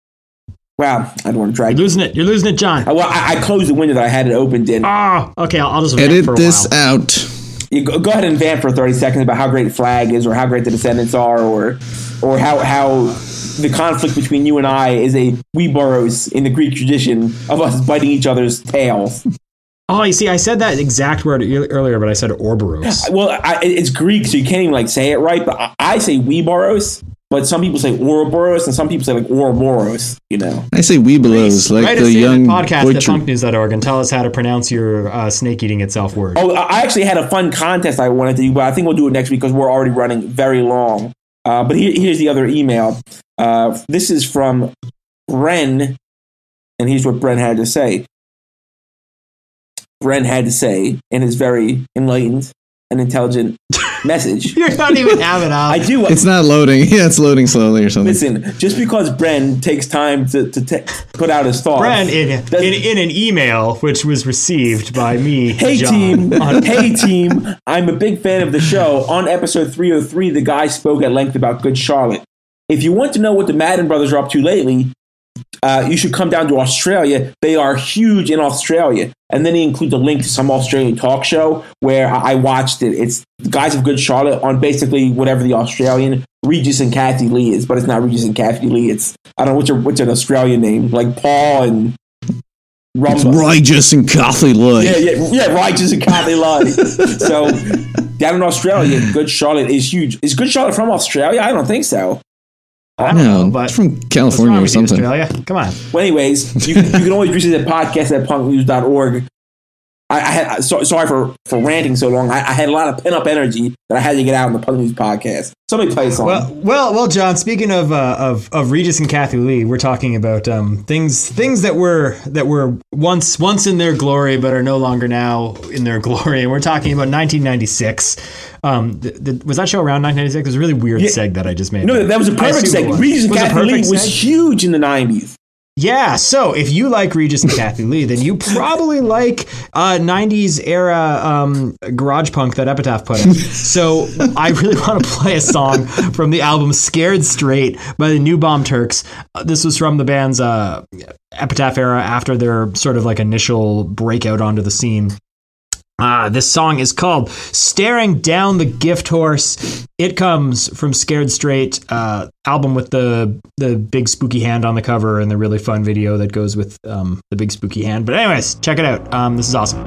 wow, I don't want to drag You're losing it. You're losing it, John. Uh, well, I, I closed the window that I had it opened in. Oh, okay. I'll, I'll just vamp Edit for a this while. out. You go, go ahead and vamp for thirty seconds about how great Flag is, or how great the Descendants are, or or how how the conflict between you and I is a Ouroboros in the Greek tradition of us biting each other's tails. Oh, you see, I said that exact word earlier, but I said Ouroboros. Well, I, it's Greek, so you can't even like say it right. But I, I say Ouroboros, but some people say Ouroboros, and some people say like Ouroboros. You know, I say Weebelos, like Write the us in young podcast boy at tr- punk news dot org and tell us how to pronounce your uh, snake eating itself word. oh, I actually had a fun contest I wanted to do, but I think we'll do it next week because we're already running very long. Uh, but here, here's the other email. Uh, this is from Bren, and here's what Bren had to say. Bren had to say in his very enlightened and intelligent message. You're not even having I out. do. It's not loading. Yeah, it's loading slowly or something. Listen, just because Bren takes time to, to te- put out his thoughts. Bren, in, in, in an email which was received by me, Hey John, team, on- hey team, I'm a big fan of the show. On episode three oh three, the guy spoke at length about Good Charlotte. If you want to know what the Madden brothers are up to lately, uh, you should come down to Australia. They are huge in Australia. And then he includes a link to some Australian talk show where I watched it. It's the guys of Good Charlotte on basically whatever the Australian Regis and Kathy Lee is, but it's not Regis and Kathy Lee. It's, I don't know, what's, your, what's an Australian name? Like Paul and It's Rumba. Righteous and Kathy Lee. Yeah, yeah, yeah, Righteous and Kathy Lee. So down in Australia, Good Charlotte is huge. Is Good Charlotte from Australia? I don't think so. I don't No, know, but it's from what's California wrong or with you, something. Australia? Come on. Well, anyways, you can, you can always reach us at podcast at punk news dot org. I, I had so, sorry for, for ranting so long. I, I had a lot of pent up energy that I had to get out in the Punk News podcast. Somebody play a song. Well, well, well, John. Speaking of uh, of of Regis and Kathy Lee, we're talking about um, things things that were that were once once in their glory, but are no longer now in their glory. And we're talking about nineteen ninety-six. Um, th- th- was that show around nineteen ninety-six? It was a really weird Yeah. seg that I just made. no, that was a I perfect assume it segment. was. Regis and Was it Kathy Lee perfect was seg? huge in the nineties. Yeah, so if you like Regis and Kathy Lee, then you probably like uh, nineties era um, garage punk that Epitaph put out. So I really want to play a song from the album Scared Straight by the New Bomb Turks. Uh, this was from the band's uh, Epitaph era after their sort of like initial breakout onto the scene. Uh, this song is called Staring Down the Gift Horse. It comes from Scared Straight, uh, album with the the big spooky hand on the cover and the really fun video that goes with um, the big spooky hand. But anyways, check it out. Um, this is awesome.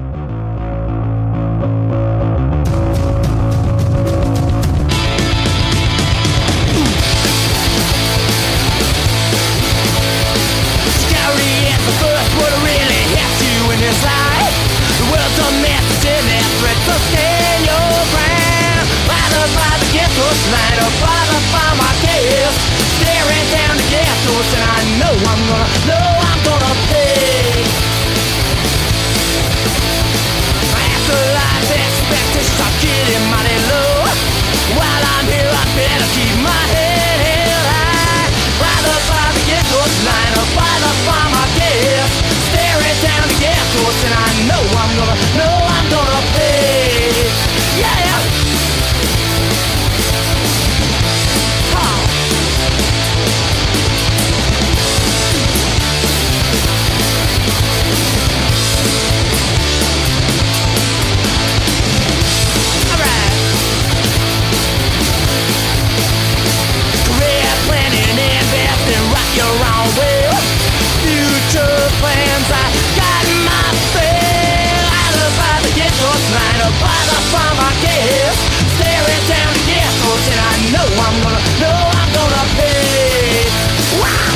Scary at the first, what really hits you in this life? The world's a mess, it's in there, threats to stand your ground. Bothered by the gift horse line, or bothered by my kiss. Staring down the gift horse, and I know I'm gonna, know I'm gonna pay. Afterlife expectations are getting mighty low. While I'm here, I better keep my head held high. Bothered by the gift horse line, or bothered by my gift. Staring down the gift horse, and I know I'm gonna, know I'm gonna pay. Yeah. Oh. Alright. Career planning, investing, rock your own will. Future plans, I got my fill. I love by the gift horse line, or by the farm I guess. Staring down the gift horse, and I know I'm gonna, know I'm gonna pay. Wow.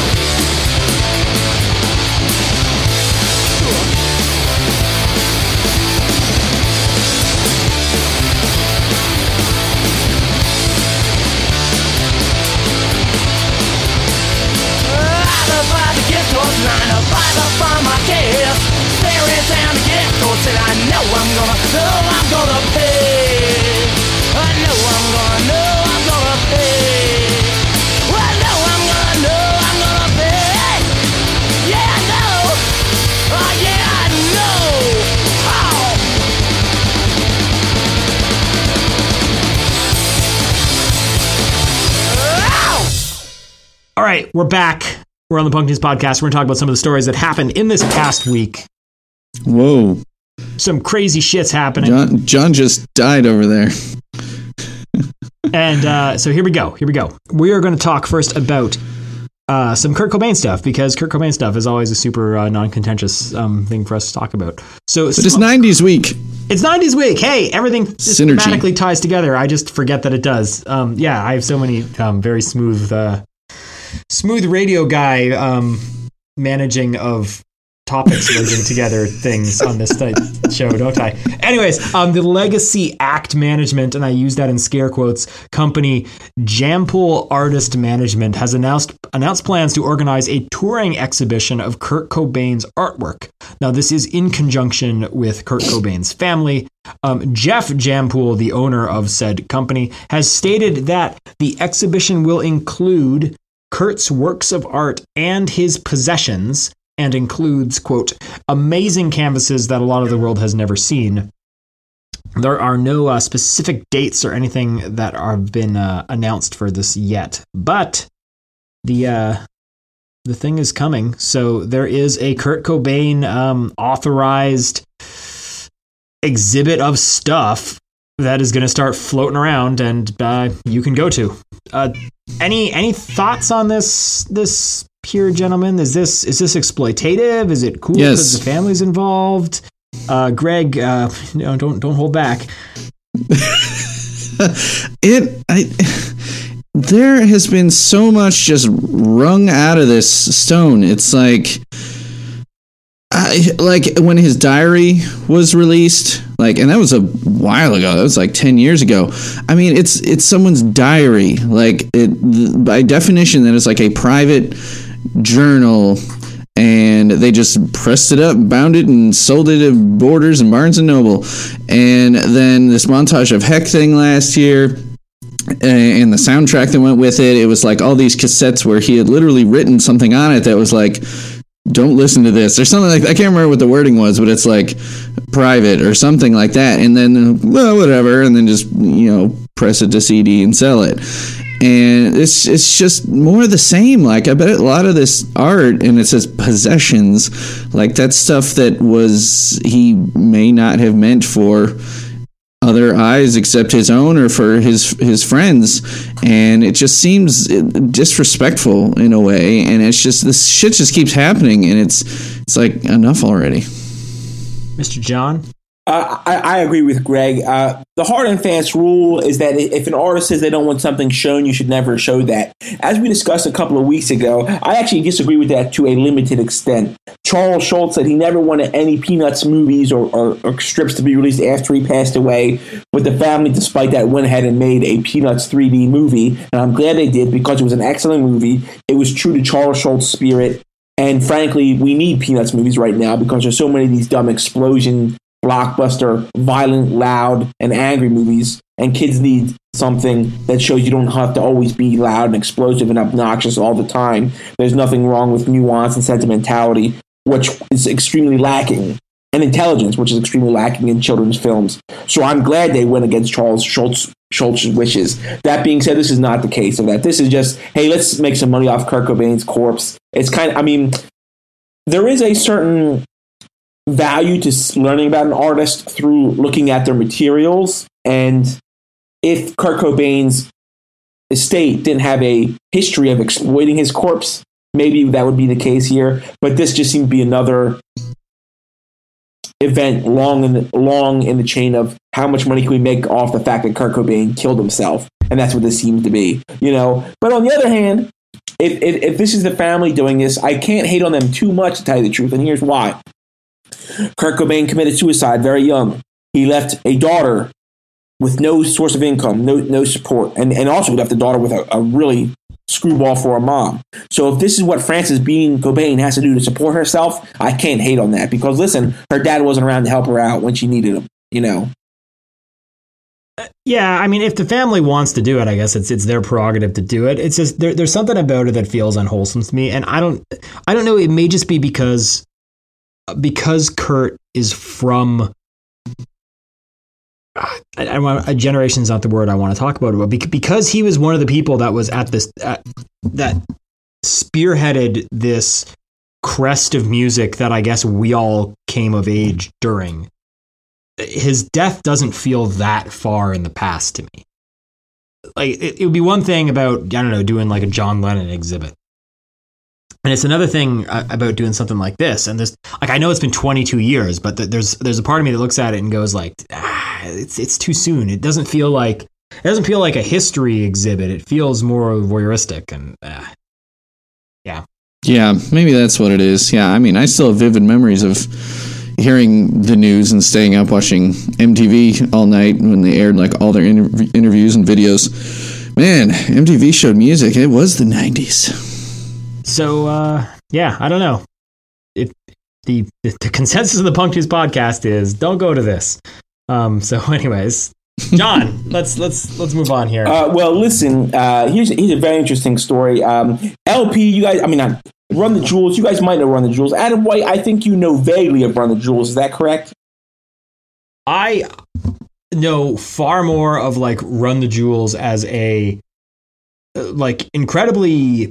Either by the gift horse line, or by the farm I guess. Staring down the gift horse, and I know I'm gonna, know I'm gonna pay. I know I'm gonna, know I'm gonna pay. I know I'm gonna, know I'm gonna pay. Yeah, I know. Oh yeah, I know. Oh. Ow! All right, we're back. We're on the Punk News Podcast. We're going to talk about some of the stories that happened in this past week. Whoa. Some crazy shit's happening. John, John just died over there. And uh, so here we go. Here we go. We are going to talk first about uh, some Kurt Cobain stuff, because Kurt Cobain stuff is always a super uh, non-contentious um, thing for us to talk about. So But it's nineties week. It's nineties week. Hey, everything Synergy. systematically ties together. I just forget that it does. Um, yeah, I have so many um, very smooth, uh, smooth radio guy um, managing of topics linking together things on this th- show, don't I? Anyways, um, the Legacy Act Management, and I use that in scare quotes, company Jampool Artist Management has announced announced plans to organize a touring exhibition of Kurt Cobain's artwork. Now, this is in conjunction with Kurt Cobain's family. Um, Jeff Jampool, the owner of said company, has stated that the exhibition will include Kurt's works of art and his possessions, and includes, quote, amazing canvases that a lot of the world has never seen. There are no uh, specific dates or anything that have been uh, announced for this yet, but the uh, the thing is coming. So there is a Kurt Cobain um, authorized exhibit of stuff that is going to start floating around, and uh, you can go to. Uh, any any thoughts on this this here, gentlemen? Is this is this exploitative? Is it cool Yes. because the family's involved? Uh, Greg, uh, you know, don't don't hold back. It I there has been so much just wrung out of this stone. It's like, I, like when his diary was released, like, and that was a while ago. That was like ten years ago. I mean, it's it's someone's diary. Like, it by definition, that is like a private journal. And they just pressed it up, bound it, and sold it at Borders and Barnes and Noble. And then this montage of Heck thing last year, and the soundtrack that went with it, it was like all these cassettes where he had literally written something on it that was like, don't listen to this, or something like that. I can't remember what the wording was, but it's like private or something like that. And then, well, whatever, and then just, you know, press it to C D and sell it. And it's it's just more of the same. Like, I bet a lot of this art, and it says possessions, like that's stuff that was, he may not have meant for other eyes except his own or for his his friends. And it just seems disrespectful in a way. And it's just, this shit just keeps happening. And it's it's like, enough already. Mister John? Uh, I, I agree with Greg. Uh, the hard and fast rule is that if an artist says they don't want something shown, you should never show that. As we discussed a couple of weeks ago, I actually disagree with that to a limited extent. Charles Schultz said he never wanted any Peanuts movies or, or, or strips to be released after he passed away, but the family, despite that, went ahead and made a Peanuts three D movie, and I'm glad they did because it was an excellent movie. It was true to Charles Schultz's spirit, and frankly, we need Peanuts movies right now because there's so many of these dumb explosion blockbuster, violent, loud, and angry movies, and kids need something that shows you don't have to always be loud and explosive and obnoxious all the time. There's nothing wrong with nuance and sentimentality, which is extremely lacking, and intelligence, which is extremely lacking in children's films. So I'm glad they went against Charles Schultz, Schultz's wishes. That being said, this is not the case of that. This is just, hey, let's make some money off Kurt Cobain's corpse. It's kind of, I mean, there is a certain value to learning about an artist through looking at their materials. And if Kurt Cobain's estate didn't have a history of exploiting his corpse, maybe that would be the case here. But this just seemed to be another event long in the, long in the chain of how much money can we make off the fact that Kurt Cobain killed himself. And that's what this seems to be, you know. But on the other hand, if, if, if this is the family doing this, I can't hate on them too much, to tell you the truth. And here's why. Kurt Cobain committed suicide very young. He left a daughter with no source of income, no no support, and, and also left a daughter with a, a really screwball for a mom. So if this is what Frances Bean Cobain has to do to support herself, I can't hate on that because, listen, her dad wasn't around to help her out when she needed him, you know. Yeah, I mean, if the family wants to do it, I guess it's it's their prerogative to do it. It's just there, there's something about it that feels unwholesome to me, and I don't I don't know. It may just be because because Kurt is from I, I want a generation's not the word I want to talk about, but because he was one of the people that was at this at, that spearheaded this crest of music that I guess we all came of age during. His death doesn't feel that far in the past to me. Like it, it would be one thing about, I don't know, doing like a John Lennon exhibit. And it's another thing about doing something like this. And this, like, I know it's been twenty-two years, but there's, there's a part of me that looks at it and goes like, ah, it's, it's too soon. It doesn't feel like, it doesn't feel like a history exhibit. It feels more voyeuristic and uh, yeah. Yeah, maybe that's what it is. Yeah. I mean, I still have vivid memories of hearing the news and staying up watching M T V all night when they aired like all their inter- interviews and videos. Man, M T V showed music. It was the nineties. So, uh, yeah, I don't know. If the, the the consensus of the Punk News podcast is don't go to this. Um, so, anyways, John, let's let's let's move on here. Uh, well, listen, uh, here's here's a very interesting story. Um, L P, you guys, I mean, not Run the Jewels. You guys might know Run the Jewels. Adam White, I think you know vaguely of Run the Jewels. Is that correct? I know far more of like Run the Jewels as a like incredibly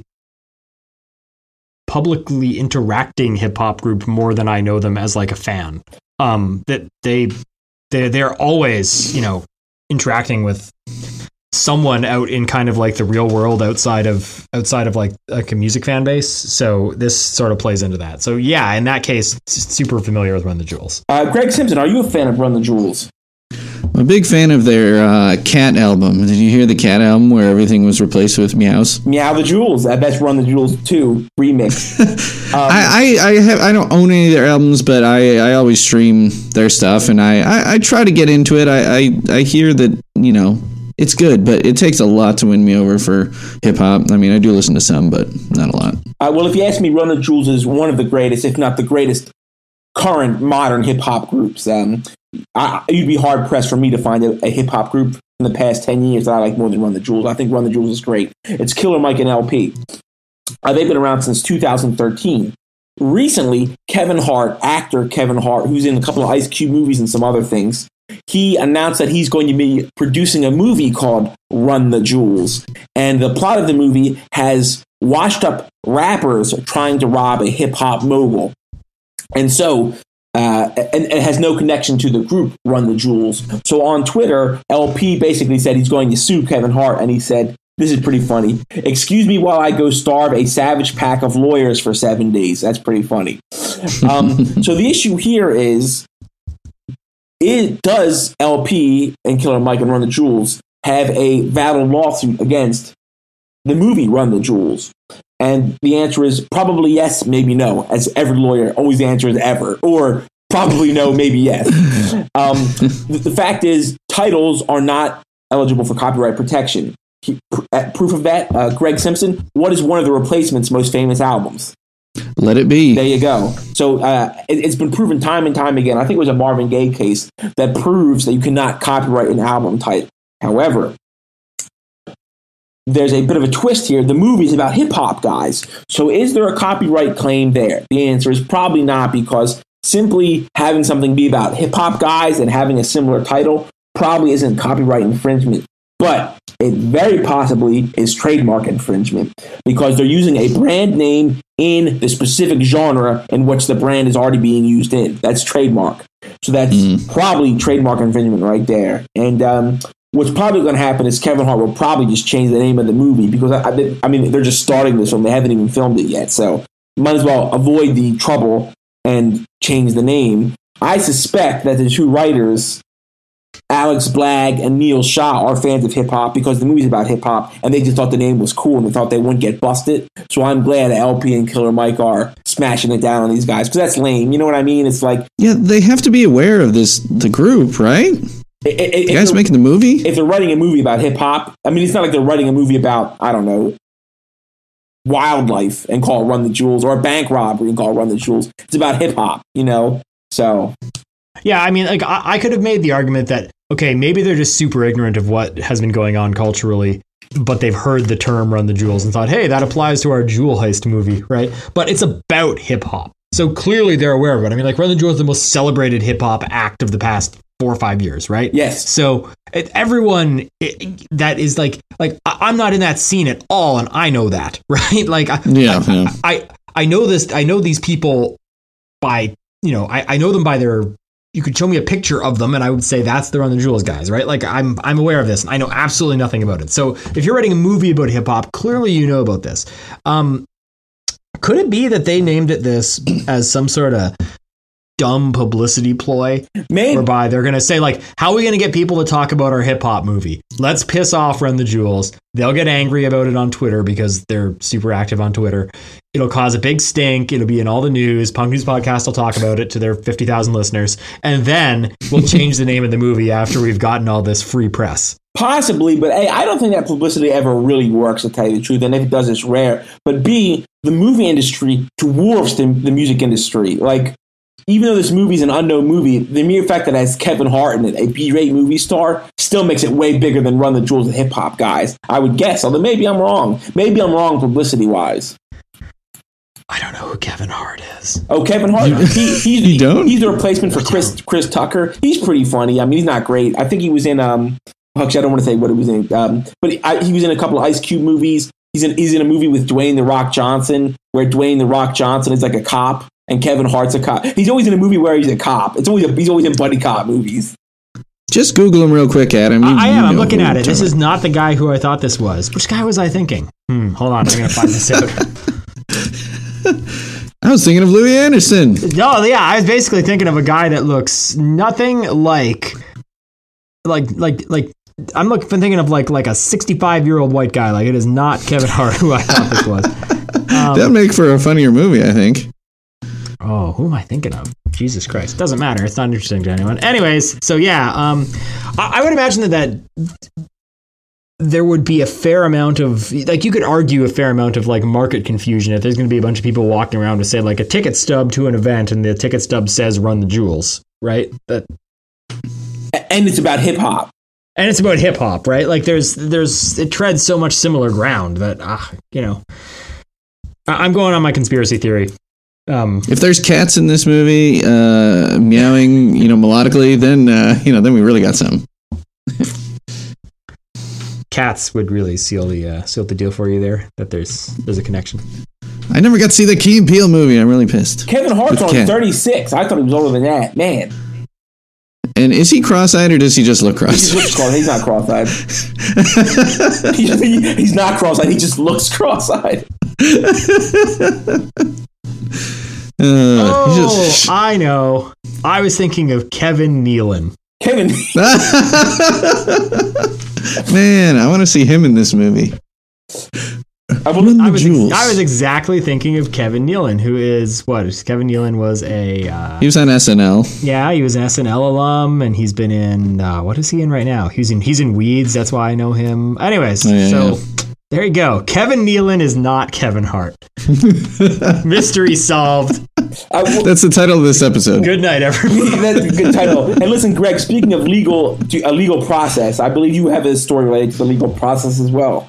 publicly interacting hip hop group more than I know them as like a fan. Um, that they they they're always, you know, interacting with someone out in kind of like the real world outside of outside of like like a music fan base. So this sort of plays into that. So yeah, in that case, super familiar with Run the Jewels. Uh, Greg Simpson, are you a fan of Run the Jewels? I'm a big fan of their uh, Cat album. Did you hear the Cat album where everything was replaced with Meows? Meow the Jewels. I bet Run the Jewels two remix. um, I, I, I have I don't own any of their albums, but I, I always stream their stuff, and I, I, I try to get into it. I, I, I hear that, you know, it's good, but it takes a lot to win me over for hip hop. I mean, I do listen to some, but not a lot. Uh, well, if you ask me, Run the Jewels is one of the greatest, if not the greatest, current modern hip hop groups. Um, I, you'd be hard pressed for me to find a, a hip hop group in the past ten years that I like more than Run the Jewels. I think Run the Jewels is great. It's Killer Mike and L P. Uh, they've been around since two thousand thirteen. Recently, Kevin Hart, actor Kevin Hart, who's in a couple of Ice Cube movies and some other things, he announced that he's going to be producing a movie called Run the Jewels. And the plot of the movie has washed up rappers trying to rob a hip hop mogul. And so, uh, and it has no connection to the group Run the Jewels. So on Twitter, L P basically said he's going to sue Kevin Hart, and he said, this is pretty funny. Excuse me while I go starve a savage pack of lawyers for seven days. That's pretty funny. Um, so the issue here is, it does L P and Killer Mike and Run the Jewels have a valid lawsuit against the movie Run the Jewels? And the answer is probably yes, maybe no. As every lawyer, always the answer is ever. Or probably no, maybe yes. Um, the, the fact is, titles are not eligible for copyright protection. He, pr- proof of that, uh, Greg Simpson, what is one of the Replacement's most famous albums? Let It Be. There you go. So uh, it, it's been proven time and time again. I think it was a Marvin Gaye case that proves that you cannot copyright an album title. However, there's a bit of a twist here. The movie is about hip hop guys. So is there a copyright claim there? The answer is probably not, because simply having something be about hip hop guys and having a similar title probably isn't copyright infringement. But it very possibly is trademark infringement, because they're using a brand name in the specific genre in which the brand is already being used in. That's trademark. So that's mm. probably trademark infringement right there. And um, what's probably going to happen is Kevin Hart will probably just change the name of the movie, because, I, I mean, they're just starting this film. They haven't even filmed it yet. So might as well avoid the trouble and change the name. I suspect that the two writers, Alex Blagg and Neil Shah, are fans of hip-hop because the movie's about hip-hop, and they just thought the name was cool and they thought they wouldn't get busted. So I'm glad that L P and Killer Mike are smashing it down on these guys, because that's lame. You know what I mean? It's like... Yeah, they have to be aware of this, the group, right? It, it, the guys making the movie? If they're writing a movie about hip-hop, I mean, it's not like they're writing a movie about, I don't know, wildlife and call it Run the Jewels, or a bank robbery and call it Run the Jewels. It's about hip-hop, you know? So... Yeah, I mean, like, I, I could have made the argument that, okay, maybe they're just super ignorant of what has been going on culturally, but they've heard the term Run the Jewels and thought, hey, that applies to our jewel heist movie, right? But it's about hip hop. So clearly they're aware of it. I mean, like, Run the Jewels is the most celebrated hip hop act of the past four or five years, right? Yes. So it, everyone it, that is like, like, I, I'm not in that scene at all, and I know that, right? Like, I, yeah, I, yeah. I, I, I know this, I know these people by, you know, I, I know them by their... You could show me a picture of them and I would say that's the Run the Jewels guys, right? Like I'm I'm aware of this. And I know absolutely nothing about it. So if you're writing a movie about hip hop, clearly you know about this. Um, could it be that they named it this as some sort of dumb publicity ploy? Maybe. Whereby they're going to say, like, how are we going to get people to talk about our hip hop movie? Let's piss off Run the Jewels. They'll get angry about it on Twitter because they're super active on Twitter. It'll cause a big stink. It'll be in all the news. Punk News Podcast will talk about it to their fifty thousand listeners. And then we'll change the name of the movie after we've gotten all this free press. Possibly, but A, I don't think that publicity ever really works, to tell you the truth. And if it does, it's rare. But B, the movie industry dwarfs the, the music industry. Like, even though this movie's an unknown movie, the mere fact that it has Kevin Hart in it, a B-rate movie star, still makes it way bigger than Run the Jewels and hip-hop guys, I would guess. Although maybe I'm wrong. Maybe I'm wrong publicity-wise. I don't know who Kevin Hart is. Oh, Kevin Hart? He, he's, you don't? He's the replacement for Chris Chris Tucker. He's pretty funny. I mean, he's not great. I think he was in... um. Actually, I don't want to say what it was in. Um, but he, I, he was in a couple of Ice Cube movies. He's in, he's in a movie with Dwayne The Rock Johnson, where Dwayne The Rock Johnson is like a cop, and Kevin Hart's a cop. He's always in a movie where he's a cop. It's always a, he's always in buddy cop movies. Just Google him real quick, Adam. You, I, I am. I'm know looking at it. This about. is not the guy who I thought this was. Which guy was I thinking? Hmm. Hold on. I'm going to find this out. I was thinking of Louis Anderson. No, yeah. I was basically thinking of a guy that looks nothing like like like like I'm looking thinking of like like a sixty-five year old white guy. Like it is not Kevin Hart who I thought this was. Um, That'd make for a funnier movie, I think. Oh, who am I thinking of? Jesus Christ. Doesn't matter. It's not interesting to anyone. Anyways, so yeah, um, I, I would imagine that, that there would be a fair amount of, like, you could argue a fair amount of, like, market confusion if there's going to be a bunch of people walking around with, say, like, a ticket stub to an event and the ticket stub says run the jewels, right? That, and it's about hip hop. and it's about hip hop, right? Like, there's, there's, it treads so much similar ground that, ah, you know, I, I'm going on my conspiracy theory. Um, If there's cats in this movie uh, meowing, you know, melodically, then uh, you know, then we really got something. Cats would really seal the uh, seal the deal for you there. That there's there's a connection. I never got to see the Key and Peele movie. I'm really pissed. Kevin Hart's With only cat. thirty-six. I thought he was older than that. Man. And is he cross-eyed or does he just look He just looks cross-eyed? cross. He's not cross-eyed. he, he- he's not cross-eyed. He just looks cross-eyed. Uh, Oh, he just- I know. I was thinking of Kevin Nealon. Kevin. Man, I want to see him in this movie. I will, Run the I was, jewels. I was exactly thinking of Kevin Nealon, who is what? Kevin Nealon was a uh, He was on S N L. yeah, he was an S N L alum, and he's been in uh, what is he in right now? He's in he's in Weeds. That's why I know him. Anyways, Oh, yeah, so yeah. there you go. Kevin Nealon is not Kevin Hart. Mystery solved. I will, That's the title of this episode. Good night, everybody. that's a good title. And listen, Greg, speaking of legal, a legal process, I believe you have a story related to the legal process as well.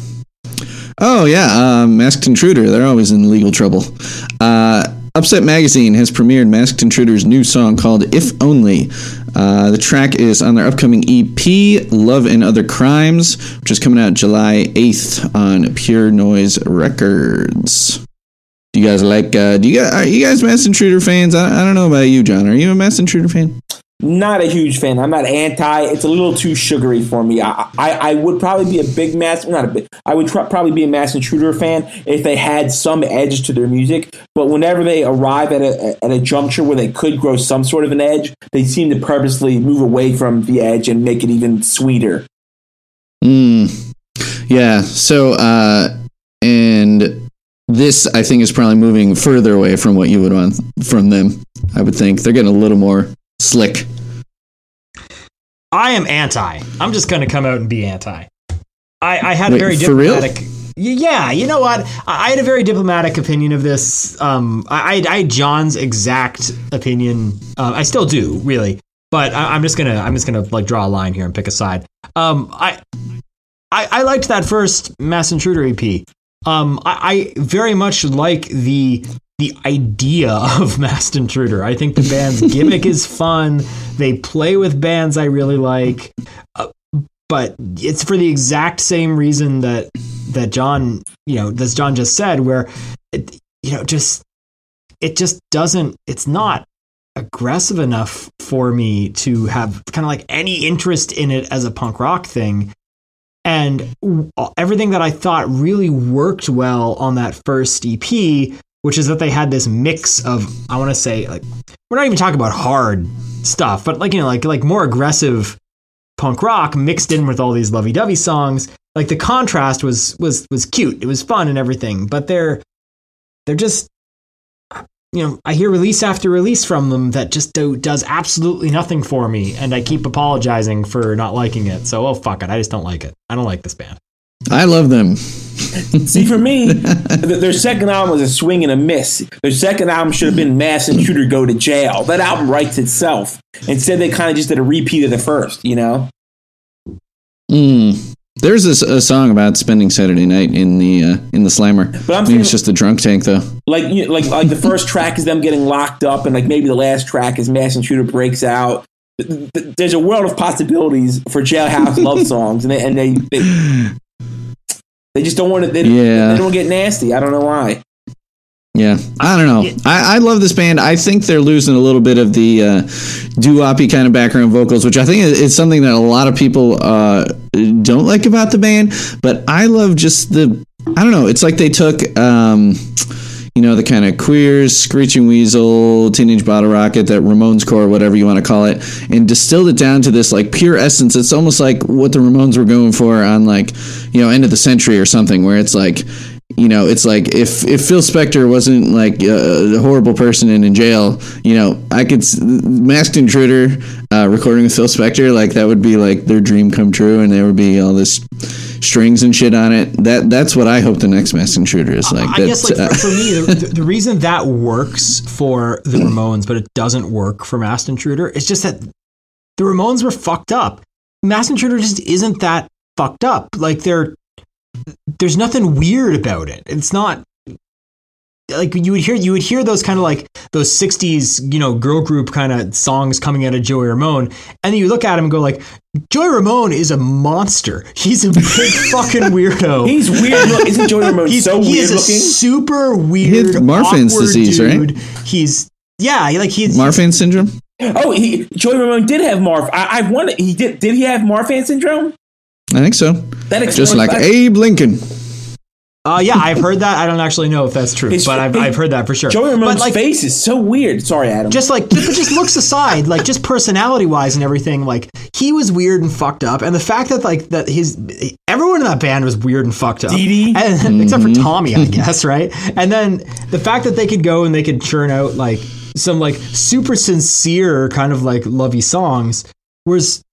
Oh, yeah. Um, Masked Intruder. They're always in legal trouble. Uh, Upset Magazine has premiered Masked Intruder's new song called If Only. Uh, the track is on their upcoming E P, Love and Other Crimes, which is coming out July eighth on Pure Noise Records. Do you guys like, uh, do you guys, are you guys Masked Intruder fans? I, I don't know about you, John. Are you a Masked Intruder fan? Not a huge fan. I'm not anti. It's a little too sugary for me. I I, I would probably be a big mass. Not a big. I would tr- probably be a Masked Intruder fan if they had some edge to their music. But whenever they arrive at a at a juncture where they could grow some sort of an edge, they seem to purposely move away from the edge and make it even sweeter. Mm. Yeah. So, uh, and this, I think, is probably moving further away from what you would want from them. I would think they're getting a little more slick. I am anti. I'm just going to come out and be anti. I, I had Wait, a very for real? diplomatic. Y- Yeah, you know what? I, I had a very diplomatic opinion of this. Um, I, I, I had John's exact opinion. Uh, I still do, really. But I, I'm just gonna, I'm just gonna like draw a line here and pick a side. Um, I, I, I liked that first Masked Intruder E P. Um, I, I very much like the the idea of Masked Intruder. I think the band's gimmick is fun. They play with bands I really like, uh, but it's for the exact same reason that that John, you know, that John just said, where it, you know, just it just doesn't. It's not aggressive enough for me to have kind of like any interest in it as a punk rock thing. And everything that I thought really worked well on that first E P, which is that they had this mix of, I want to say, like, we're not even talking about hard stuff, but like, you know, like like more aggressive punk rock mixed in with all these lovey-dovey songs. Like the contrast was was was cute. It was fun and everything, but they're they're just, you know, I hear release after release from them that just do, does absolutely nothing for me, and I keep apologizing for not liking it. So, oh fuck it, I just don't like it. I don't like this band. I love them. See, for me, th- their second album was a swing and a miss. Their second album should have been Masked Intruder Go to Jail. That album writes itself. Instead, they kind of just did a repeat of the first, you know? Mm. There's this, a song about spending Saturday night in the uh, in the Slammer. But I'm I think it's saying- just a drunk tank, though. Like, you like, like the first track is them getting locked up, and like maybe the last track is Masked Intruder breaks out. Th- th- There's a world of possibilities for jailhouse love songs, and they and they they, they just don't want to. They, Yeah. they don't get nasty. I don't know why. Yeah, I don't know. I, I love this band. I think they're losing a little bit of the uh, doo-wop-y kind of background vocals, which I think is, is something that a lot of people uh, don't like about the band. But I love just the, I don't know, it's like they took, um, you know, the kind of Queers, Screeching Weasel, Teenage Bottle Rocket, that Ramones core, whatever you want to call it, and distilled it down to this like pure essence. It's almost like what the Ramones were going for on like, you know, end of the century or something, where it's like, you know, it's like if, if Phil Spector wasn't like a, a horrible person and in jail, you know, I could Masked Intruder uh, recording with Phil Spector, like that would be like their dream come true, and there would be all this strings and shit on it. That that's what I hope the next Masked Intruder is like. I guess like uh, for, for me, the, the reason that works for the Ramones, but it doesn't work for Masked Intruder, is just that the Ramones were fucked up. Masked Intruder just isn't that fucked up. Like they're there's nothing weird about it. It's not like you would hear you would hear those kind of like those sixties, you know, girl group kind of songs coming out of Joey Ramone, and then you look at him and go like, Joey Ramone is a monster. He's a big fucking weirdo. He's weird. Look, isn't Joey Ramone he's, so he weird is a looking? Super weird. He had Marfan's disease, dude. right? He's yeah, like he's Marfan syndrome. Oh, he, Joey Ramone did have Marf. I, I wonder. He did. Did he have Marfan syndrome? I think so. That Just like that. Abe Lincoln. Uh, yeah, I've heard that. I don't actually know if that's true, His- but I've, his- I've heard that for sure. Joey Ramone's but like, face is so weird. Sorry, Adam. just like, but just looks aside, like just personality wise and everything, like he was weird and fucked up, and the fact that like that his everyone in that band was weird and fucked up, Dee Dee? and, Mm-hmm. except for Tommy, I guess, right? And then the fact that they could go and they could churn out like some like super sincere kind of like lovey songs was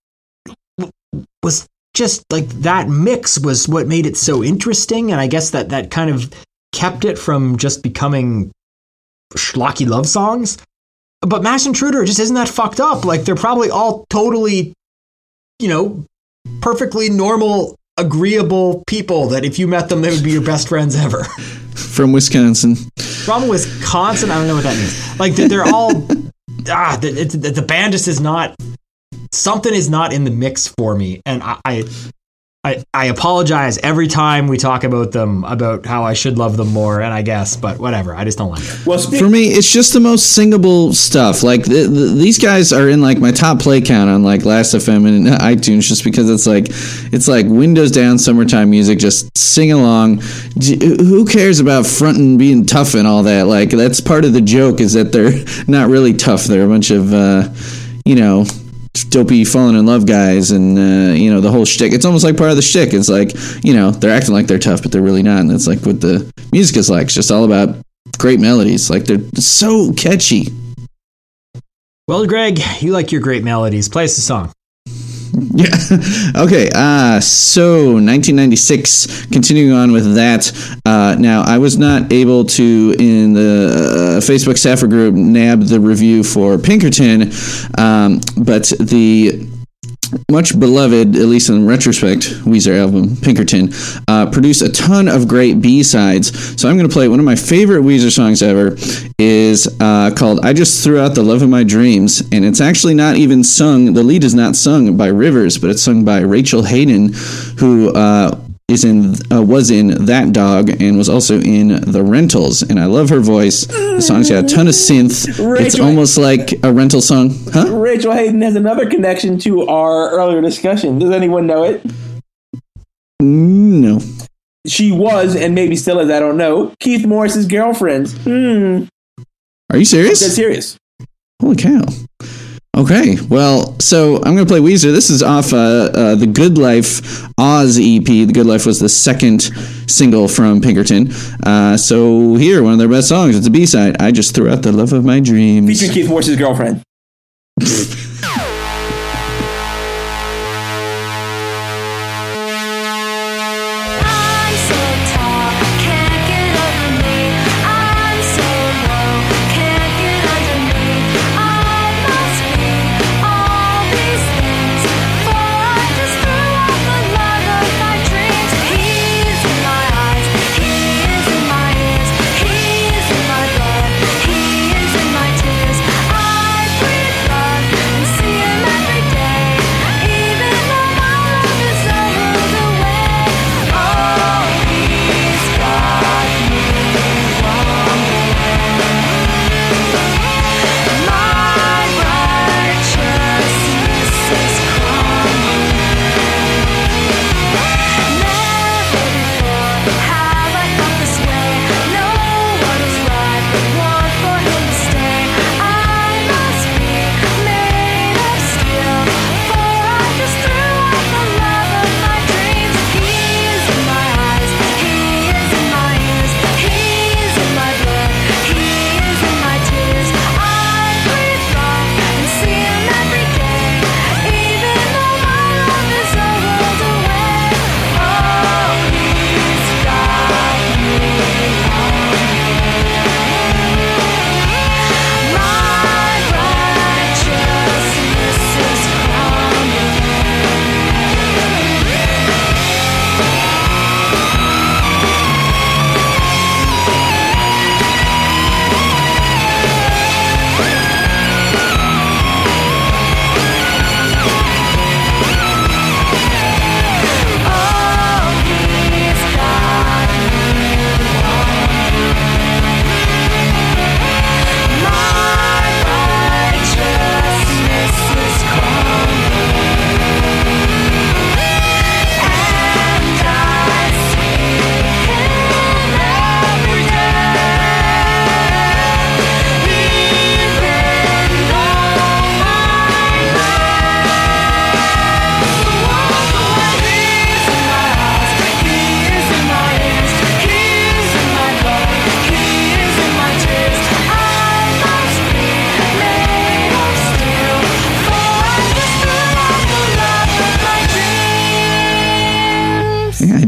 was. Just like that mix was what made it so interesting, and I guess that that kind of kept it from just becoming schlocky love songs. But Masked Intruder just isn't that fucked up. Like they're probably all totally, you know, perfectly normal, agreeable people that if you met them, they would be your best friends ever. From Wisconsin. From Wisconsin, I don't know what that means. Like they're, they're all ah, the, it, the band just is not. Something is not in the mix for me, and I, I, I, I apologize every time we talk about them about how I should love them more, and I guess, but whatever, I just don't like it. well, speak, For me, it's just the most singable stuff. Like the, the, these guys are in like my top play count on like Last F M and iTunes, just because it's like it's like windows down summertime music. Just sing along. Who cares about fronting, being tough, and all that? Like that's part of the joke is that they're not really tough. They're a bunch of uh, you know. dopey falling in love guys, and uh, you know the whole shtick. It's almost like part of the shtick. It's like, you know, they're acting like they're tough, but they're really not. And that's like what the music is like. It's just all about great melodies. Like they're so catchy. Well, Greg, you like your great melodies. Play us a song. Yeah. Okay. Uh, so nineteen ninety-six, continuing on with that. Uh, now, I was not able to, in the uh, Facebook staffer group, nab the review for Pinkerton, um, but the much beloved, at least in retrospect, Weezer album, Pinkerton, uh, produced a ton of great B-sides. So I'm going to play one of my favorite Weezer songs ever, is uh, called I Just Threw Out the Love of My Dreams, and it's actually not even sung, the lead is not sung by Rivers, but it's sung by Rachel Hayden, who uh, is in uh, was in That Dog and was also in The Rentals, and I love her voice. The song's got a ton of synth. Rachel- It's almost like a rental song. Huh? Rachel Hayden has another connection to our earlier discussion. Does anyone know it? No. She was, and maybe still is, I don't know, Keith Morris's girlfriend. Hmm. Are you serious? That's serious. Holy cow. Okay, well, so I'm going to play Weezer. This is off uh, uh, the Good Life Oz E P. The Good Life was the second single from Pinkerton. Uh, so here, one of their best songs. It's a B-side. I Just Threw Out the Love of My Dreams. Featuring Keith Morris's girlfriend. I'm so tall, can't get over me. I'm so low, can't get under me. I must be all these things, for I just threw out the love of my dreams. He's in my eyes, he is in my ears, he is in my blood, he is in my tears. I breathe blood.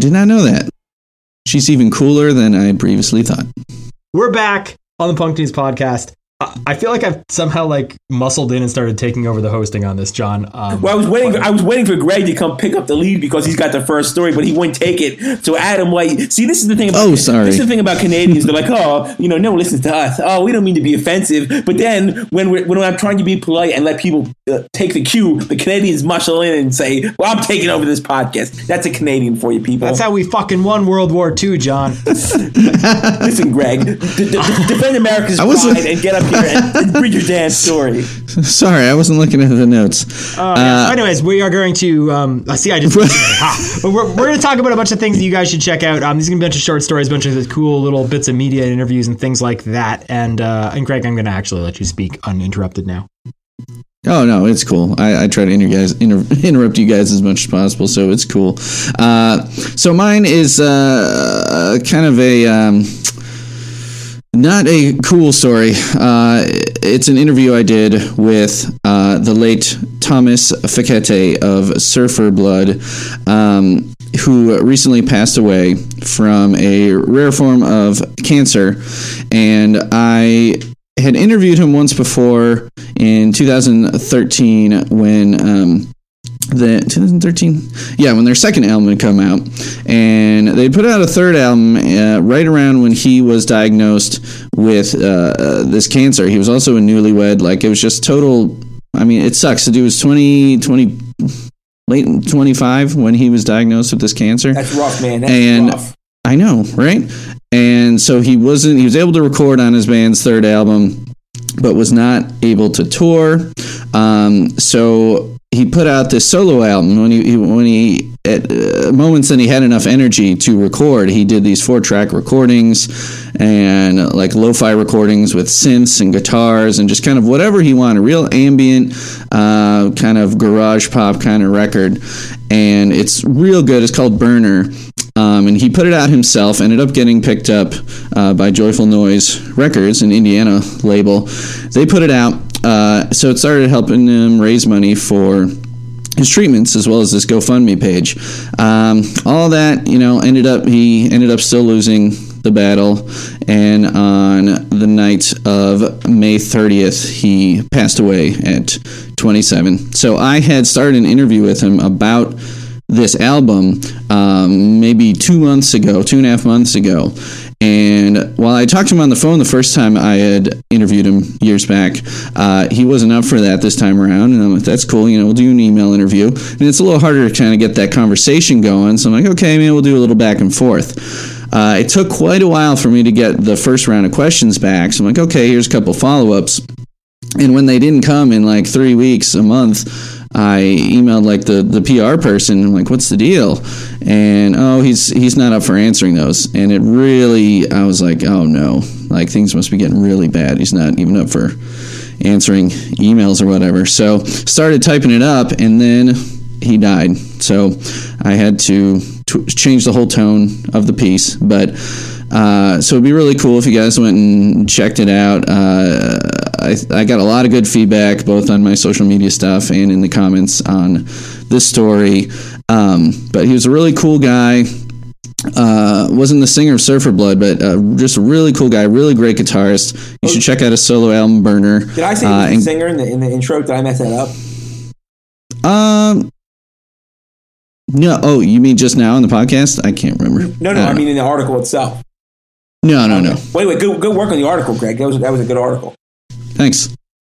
did not know that. She's even cooler than I previously thought. We're back on the Punk News podcast. I- I feel like I've somehow like muscled in and started taking over the hosting on this, John. Um, Well, I was waiting. I was waiting for Greg to come pick up the lead because he's got the first story, but he wouldn't take it. So Adam, like, see, this is the thing. About, Oh, sorry. This is the thing about Canadians. They're like, oh, you know, no one listens to us. Oh, we don't mean to be offensive. But then when we're, when I'm trying to be polite and let people uh, take the cue, the Canadians muscle in and say, well, I'm taking over this podcast. That's a Canadian for you, people. that's how we fucking won World War Two, John. Listen, Greg, d- d- defend America's I was- pride and get up here and, and read your damn story. Sorry, I wasn't looking at the notes. Uh, yeah. So anyways, we are going to um, I see. I just ha. But we're, we're going to talk about a bunch of things that you guys should check out. Um, these are going to be a bunch of short stories, a bunch of cool little bits of media and interviews and things like that. And uh, and Greg, I'm going to actually let you speak uninterrupted now. Oh no, it's cool. I, I try to inter- guys, inter- interrupt you guys as much as possible, so it's cool. Uh, so mine is uh, kind of a um, not a cool story. Uh, it's an interview I did with uh, the late Thomas Fekete of Surfer Blood, um, who recently passed away from a rare form of cancer, and I had interviewed him once before in two thousand thirteen when um, the twenty thirteen yeah when their second album had come out, and they put out a third album uh, right around when he was diagnosed with uh, uh, this cancer. He was also a newlywed. Like, it was just total. I mean, it sucks. The dude was twenty, twenty, late twenty-five when he was diagnosed with this cancer. That's rough, man. That's and rough. I know, right? And so he wasn't, he was able to record on his band's third album, but was not able to tour. Um, so he put out this solo album when he, he when he, at uh, moments when he had enough energy to record, he did these four track recordings and uh, like lo-fi recordings with synths and guitars and just kind of whatever he wanted, real ambient, uh, kind of garage pop kind of record. And it's real good. It's called Burner. Um, and he put it out himself, ended up getting picked up uh, by Joyful Noise Records, an Indiana label. They put it out, uh, so it started helping him raise money for his treatments as well as this GoFundMe page. Um, all that, you know, ended up, he ended up still losing the battle, and on the night of May thirtieth, he passed away at twenty-seven. So I had started an interview with him about this album um, maybe two months ago, two and a half months ago. And while I talked to him on the phone the first time I had interviewed him years back, uh, he wasn't up for that this time around. And I'm like, that's cool, you know, we'll do an email interview. And it's a little harder to kind of get that conversation going. So I'm like, okay, maybe we'll do a little back and forth. Uh, it took quite a while for me to get the first round of questions back. So I'm like, okay, here's a couple follow-ups. And when they didn't come in like three weeks, a month, I emailed like the, the P R person. I'm like, what's the deal? And oh, he's he's not up for answering those. And it really, I was like, oh no, like things must be getting really bad. He's not even up for answering emails or whatever. So started typing it up, and then he died. So I had to t- change the whole tone of the piece. But uh, so it'd be really cool if you guys went and checked it out. Uh, I, I got a lot of good feedback, both on my social media stuff and in the comments on this story. Um, but he was a really cool guy. Uh, wasn't the singer of Surfer Blood, but uh, just a really cool guy, really great guitarist. You should check out his solo album, Burner. Did I say uh, he was a singer in the, in the intro? Did I mess that up? Um. No. Oh, you mean just now on the podcast? I can't remember. No, no. I, I mean in the article itself. No, no, no. Wait, wait. Good, good work on the article, Greg. That was that was a good article. Thanks.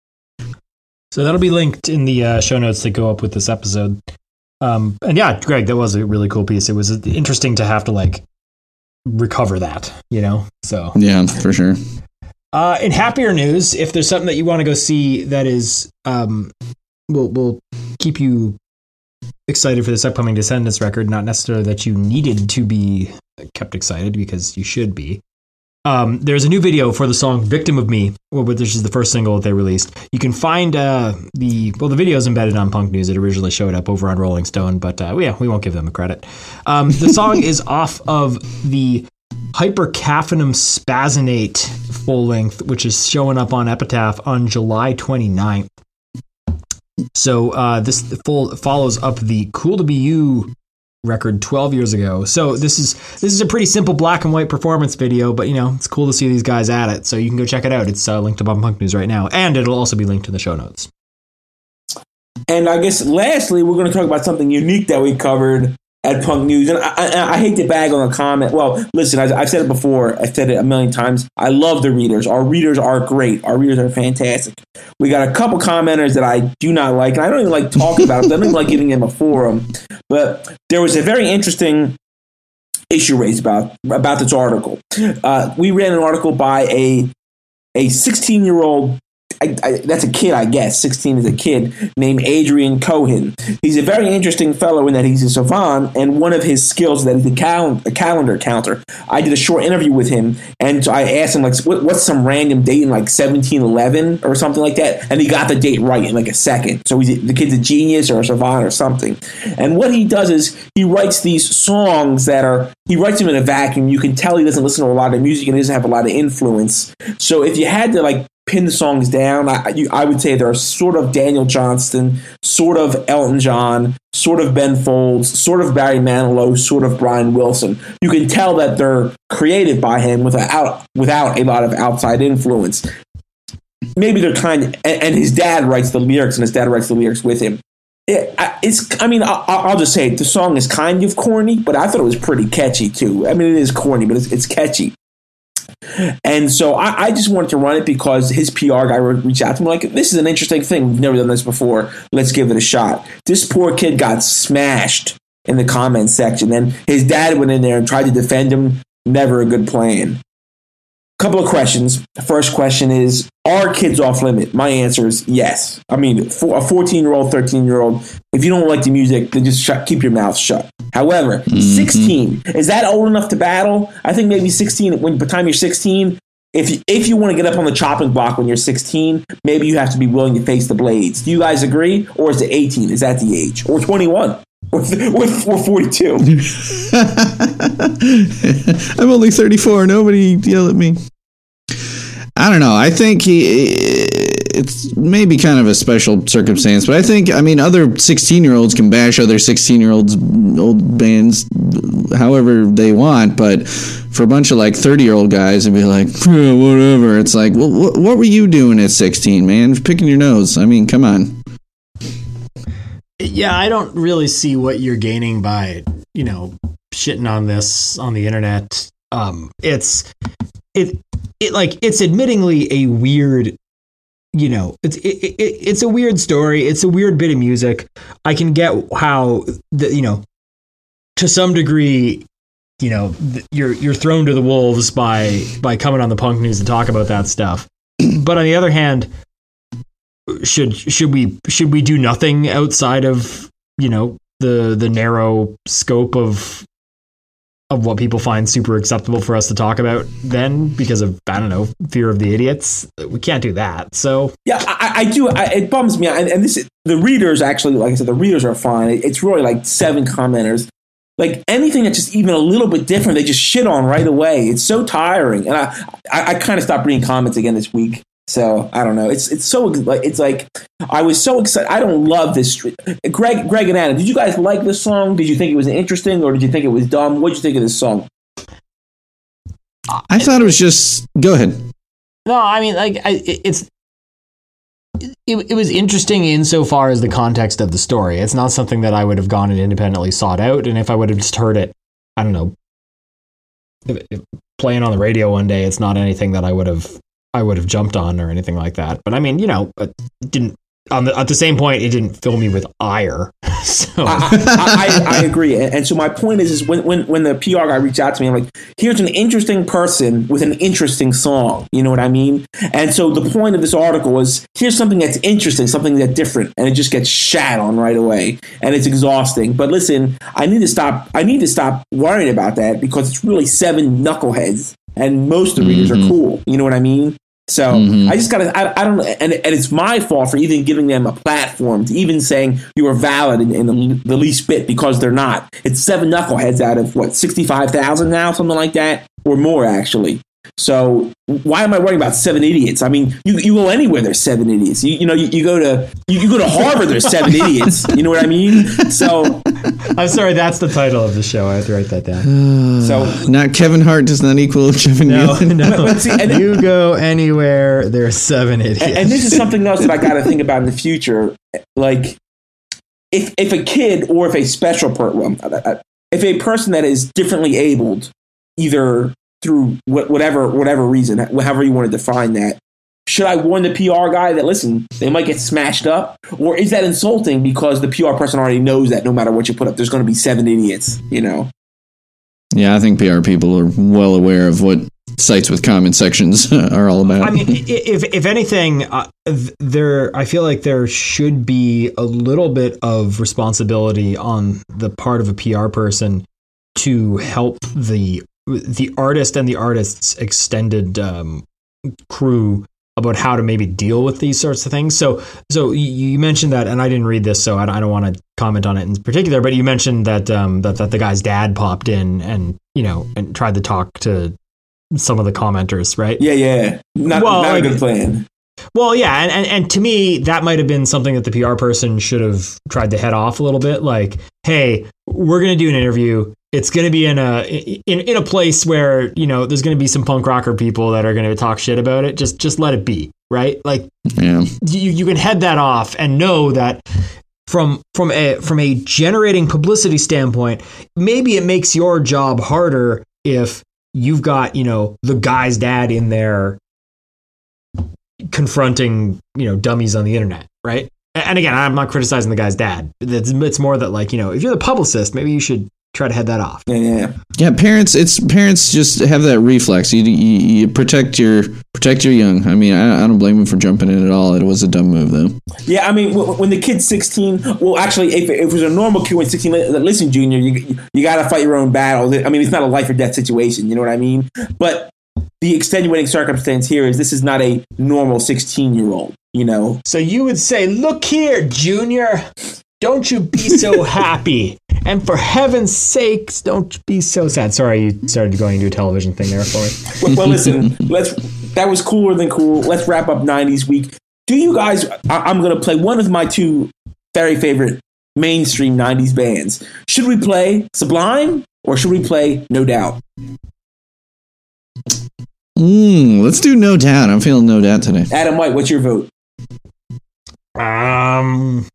So that'll be linked in the uh, show notes that go up with this episode. Um, and yeah, Greg, that was a really cool piece. It was interesting to have to like recover that, you know? So Yeah, for sure. uh, in happier news, if there's something that you want to go see that is, um, will, will keep you excited for this upcoming Descendants record, not necessarily that you needed to be kept excited because you should be. Um, there's a new video for the song Victim of Me, which is the first single that they released. You can find uh, the, well, the video is embedded on Punk News. It originally showed up over on Rolling Stone, but uh, yeah, we won't give them the credit. Um, the song is off of the Hypercaphanum Spazonate full length, which is showing up on Epitaph on July twenty-ninth. So uh, this full follows up the Cool to Be You record twelve years ago. So this is this is a pretty simple black and white performance video, but you know, it's cool to see these guys at it. So you can go check it out. It's uh, linked to Bob Punk News right now, and it'll also be linked in the show notes. And I guess lastly, we're going to talk about something unique that we covered at Punk News. And I, I, I hate to bag on a comment. Well, listen, I, I've said it before. I've said it a million times. I love the readers. Our readers are great. Our readers are fantastic. We got a couple commenters that I do not like, and I don't even like talking about them. I don't even like giving them a forum. But there was a very interesting issue raised about about this article. Uh, we ran an article by a a sixteen-year-old. I, I, that's a kid, I guess. sixteen is a kid named Adrian Cohen. He's a very interesting fellow in that he's a savant, and one of his skills is that he's a, cal- a calendar counter. I did a short interview with him, and so I asked him, like, what, what's some random date in, like, seventeen eleven or something like that? And he got the date right in, like, a second. So he's a, the kid's a genius or a savant or something. And what he does is he writes these songs that are, he writes them in a vacuum. You can tell he doesn't listen to a lot of music and he doesn't have a lot of influence. So if you had to, like, pin the songs down, I, you, I would say they're sort of Daniel Johnston, sort of Elton John, sort of Ben Folds, sort of Barry Manilow, sort of Brian Wilson. You can tell that they're created by him without without a lot of outside influence. Maybe they're kind of, and, and his dad writes the lyrics, and his dad writes the lyrics with him. It, it's, I mean, I'll, I'll just say it, the song is kind of corny, but I thought it was pretty catchy too. I mean, it is corny, but it's, it's catchy. And so I, I just wanted to run it because his P R guy reached out to me like, this is an interesting thing. We've never done this before. Let's give it a shot. This poor kid got smashed in the comments section. And his dad went in there and tried to defend him. Never a good plan. Couple of questions. The first question is, are kids off limit? My answer is yes. I mean, for a fourteen-year-old, thirteen-year-old, if you don't like the music, then just shut, keep your mouth shut. However, mm-hmm. sixteen, is that old enough to battle? I think maybe sixteen, when by the time you're sixteen, if you, if you want to get up on the chopping block when you're sixteen, maybe you have to be willing to face the blades. Do you guys agree? Or is it eighteen? Is that the age? Or twenty-one? Or, or, or forty-two? I'm only thirty-four. Nobody yell at me. I don't know. I think he, it's maybe kind of a special circumstance, but I think, I mean, other sixteen-year-olds can bash other sixteen-year-olds, old bands, however they want, but for a bunch of, like, thirty-year-old guys and be like, yeah, whatever, it's like, well, what, what were you doing at sixteen, man? Picking your nose. I mean, come on. Yeah, I don't really see what you're gaining by, you know, shitting on this on the internet. Um, it's it it like it's admittingly a weird, you know, it's it, it, it's a weird story. It's a weird bit of music. I can get how the, you know, to some degree, you know, you're you're thrown to the wolves by by coming on the Punk News to talk about that stuff. But on the other hand, should should we should we do nothing outside of, you know, the the narrow scope of of what people find super acceptable for us to talk about then, because of, I don't know, fear of the idiots? We can't do that. So yeah, I, I do. I, it bums me out. And, and this is, the readers actually, like I said, the readers are fine. It, it's really like seven commenters. Like anything that's just even a little bit different, they just shit on right away. It's so tiring. And I, I, I kind of stopped reading comments again this week. So I don't know. It's it's so like it's like I was so excited. I don't love this. Greg, Greg and Anna, did you guys like this song? Did you think it was interesting, or did you think it was dumb? What did you think of this song? I thought it was just. Go ahead. No, I mean, like I, it's it, it was interesting insofar as the context of the story. It's not something that I would have gone and independently sought out, and if I would have just heard it, I don't know, if, if playing on the radio one day, it's not anything that I would have. I would have jumped on or anything like that. But I mean, you know, it didn't on the, at the same point, it didn't fill me with ire. So I, I, I, I agree. And, and so my point is, is when, when, when the P R guy reached out to me, I'm like, here's an interesting person with an interesting song. You know what I mean? And so the point of this article is, here's something that's interesting, something that's different, and it just gets shat on right away. And it's exhausting. But listen, I need to stop. I need to stop worrying about that, because it's really seven knuckleheads, and most of the readers mm-hmm. are cool. You know what I mean? So mm-hmm. I just gotta, I, I don't know, and, and it's my fault for even giving them a platform, to even saying you are valid in, in the, the least bit, because they're not. It's seven knuckleheads out of what, sixty-five thousand now, something like that, or more actually. So why am I worrying about seven idiots? I mean, you you go anywhere, there's seven idiots. You, you know, you, you go to you, you go to Harvard, there's seven idiots. You know what I mean? So I'm sorry, that's the title of the show. I have to write that down. so Not Kevin Hart does not equal Kevin No, Nealon. no. but see, and then- You go anywhere, there's seven idiots. And, and this is something else that I got to think about in the future. Like, if if a kid or if a special person, if a person that is differently abled, either through wh- whatever whatever reason, however you want to define that, should I warn the P R guy that, listen, they might get smashed up? Or is that insulting because the P R person already knows that no matter what you put up, there's going to be seven idiots, you know? Yeah, I think P R people are well aware of what sites with comment sections are all about. I mean, i- if if anything, uh, th- there I feel like there should be a little bit of responsibility on the part of a P R person to help the the artist and the artist's extended um, crew about how to maybe deal with these sorts of things. So, so you, you mentioned that, and I didn't read this, so I, I don't want to comment on it in particular. But you mentioned that um, that that the guy's dad popped in and you know and tried to talk to some of the commenters, right? Yeah, yeah. Not, Well, not like- a good plan. Well, yeah, and, and, and to me, that might have been something that the P R person should have tried to head off a little bit. Like, hey, we're going to do an interview. It's going to be in a in, in a place where you know there's going to be some punk rocker people that are going to talk shit about it. Just just let it be, right? Like, yeah. you you can head that off and know that from from a from a generating publicity standpoint, maybe it makes your job harder if you've got you know the guy's dad in there confronting you know dummies on the internet, right? And again, I'm not criticizing the guy's dad. It's, it's more that like you know if you're the publicist, maybe you should try to head that off. Yeah, yeah, yeah. Yeah, parents. It's parents just have that reflex. You, you, you protect your protect your young. I mean, I, I don't blame him for jumping in at all. It was a dumb move, though. Yeah, I mean, w- when the kid's sixteen, well, actually, if, if it was a normal kid when sixteen, li- listen, Junior, you you got to fight your own battles. I mean, it's not a life or death situation. You know what I mean? But the extenuating circumstance here is this is not a normal sixteen-year-old. You know? So you would say, look here, Junior, don't you be so happy. And for heaven's sakes, don't be so sad. Sorry, you started going into a television thing there for me. Well, well, listen, let's. That was cooler than cool. Let's wrap up nineties week. Do you guys? I, I'm going to play one of my two very favorite mainstream nineties bands. Should we play Sublime or should we play No Doubt? Mm, let's do No Doubt. I'm feeling No Doubt today. Adam White, what's your vote? Um,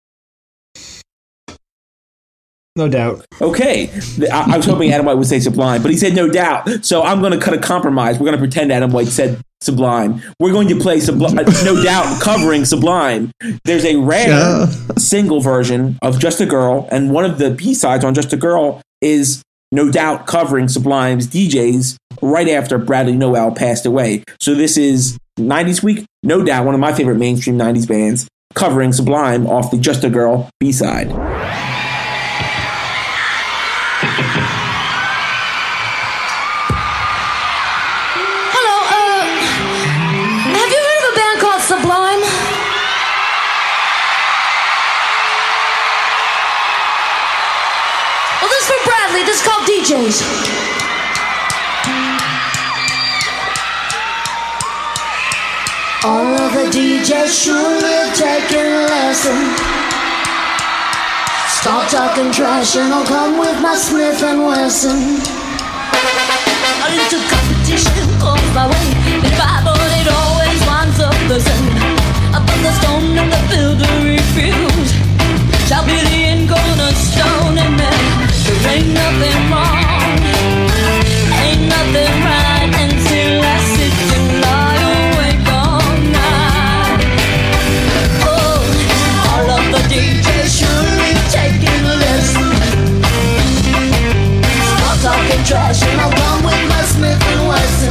no doubt. Okay, I, I was hoping Adam White would say Sublime, but he said No Doubt. So I'm going to cut a compromise. We're going to pretend Adam White said Sublime. We're going to play Sublime, No Doubt covering Sublime. There's a rare Yeah. single version of Just a Girl, and one of the B-sides on Just a Girl is No Doubt covering Sublime's D Js right after Bradley Noel passed away. So this is nineties week, No Doubt, one of my favorite mainstream nineties bands, covering Sublime off the Just a Girl B-side. Hello, uh, have you heard of a band called Sublime? Well, this is for Bradley. This is called D Js. All of the D Js surely taking a lesson. Stop talking trash and I'll come with my Smith and Wesson. A little competition comes my way. The Bible, it always winds up the same. But the stone and the builder refuse. Shall be the end gonna stone and man. There ain't nothing wrong, ain't nothing right until I sit and lie awake all night. Oh, all of the D Js surely taking a lesson. Stop talking trash and I'll come with my Smith and Wesson.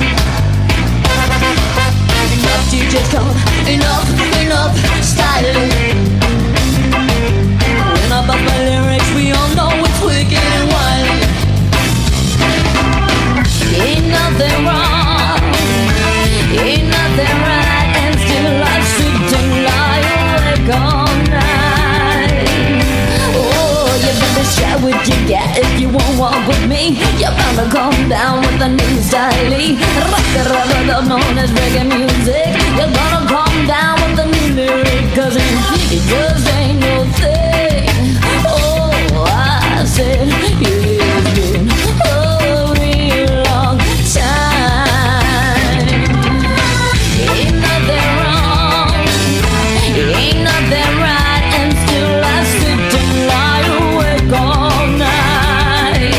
Enough D Js come, enough, enough styling. When I bust my lyrics, we all know it's wicked and wild. Ain't nothing wrong, ain't nothing right, and still I sit and lie awake all night. Oh, you better share what you get if you won't walk with me. You're bound to come come down with the new style. Rock the rhythm known as reggae music. You're gonna come down with the new lyric, cause it just ain't no thing. Oh, I said it's been a real long time. Ain't nothing wrong, ain't nothing right, and still I sit and lie awake all night.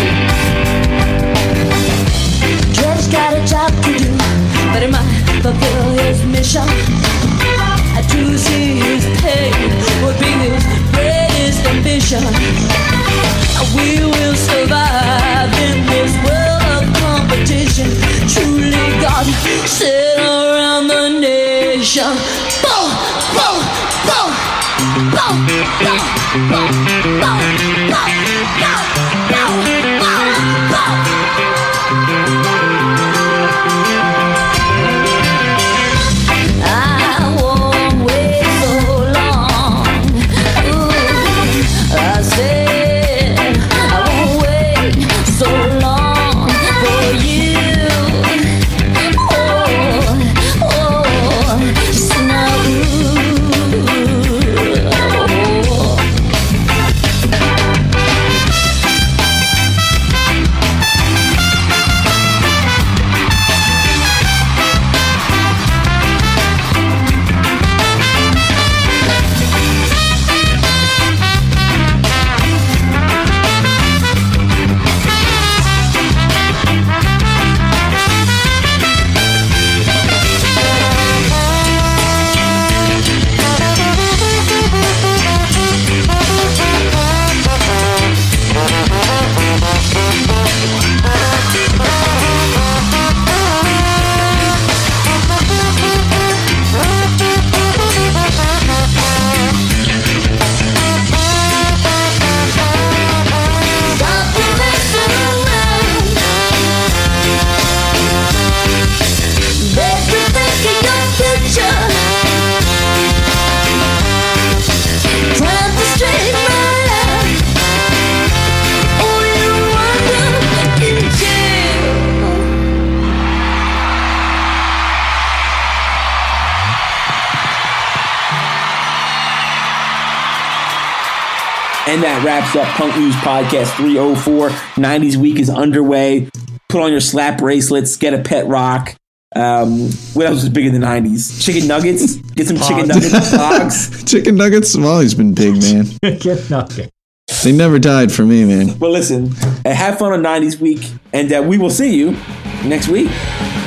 Judge got a job to do, but he might fulfill his mission. To see his pain would be his greatest ambition. We will survive in this world of competition. Truly God set around the nation. Boom, boom, boom, boom, boom, boom, boom, boom, boom, boom, boom, boom. And that wraps up Punk News Podcast three oh four. nineties week is underway. Put on your slap bracelets. Get a pet rock. Um, what else was big in the nineties? Chicken nuggets. Get some chicken nuggets. Dogs. Chicken nuggets have always been big, man. Chicken nugget. They never died for me, man. Well, listen. Uh, have fun on nineties week. And uh, we will see you next week.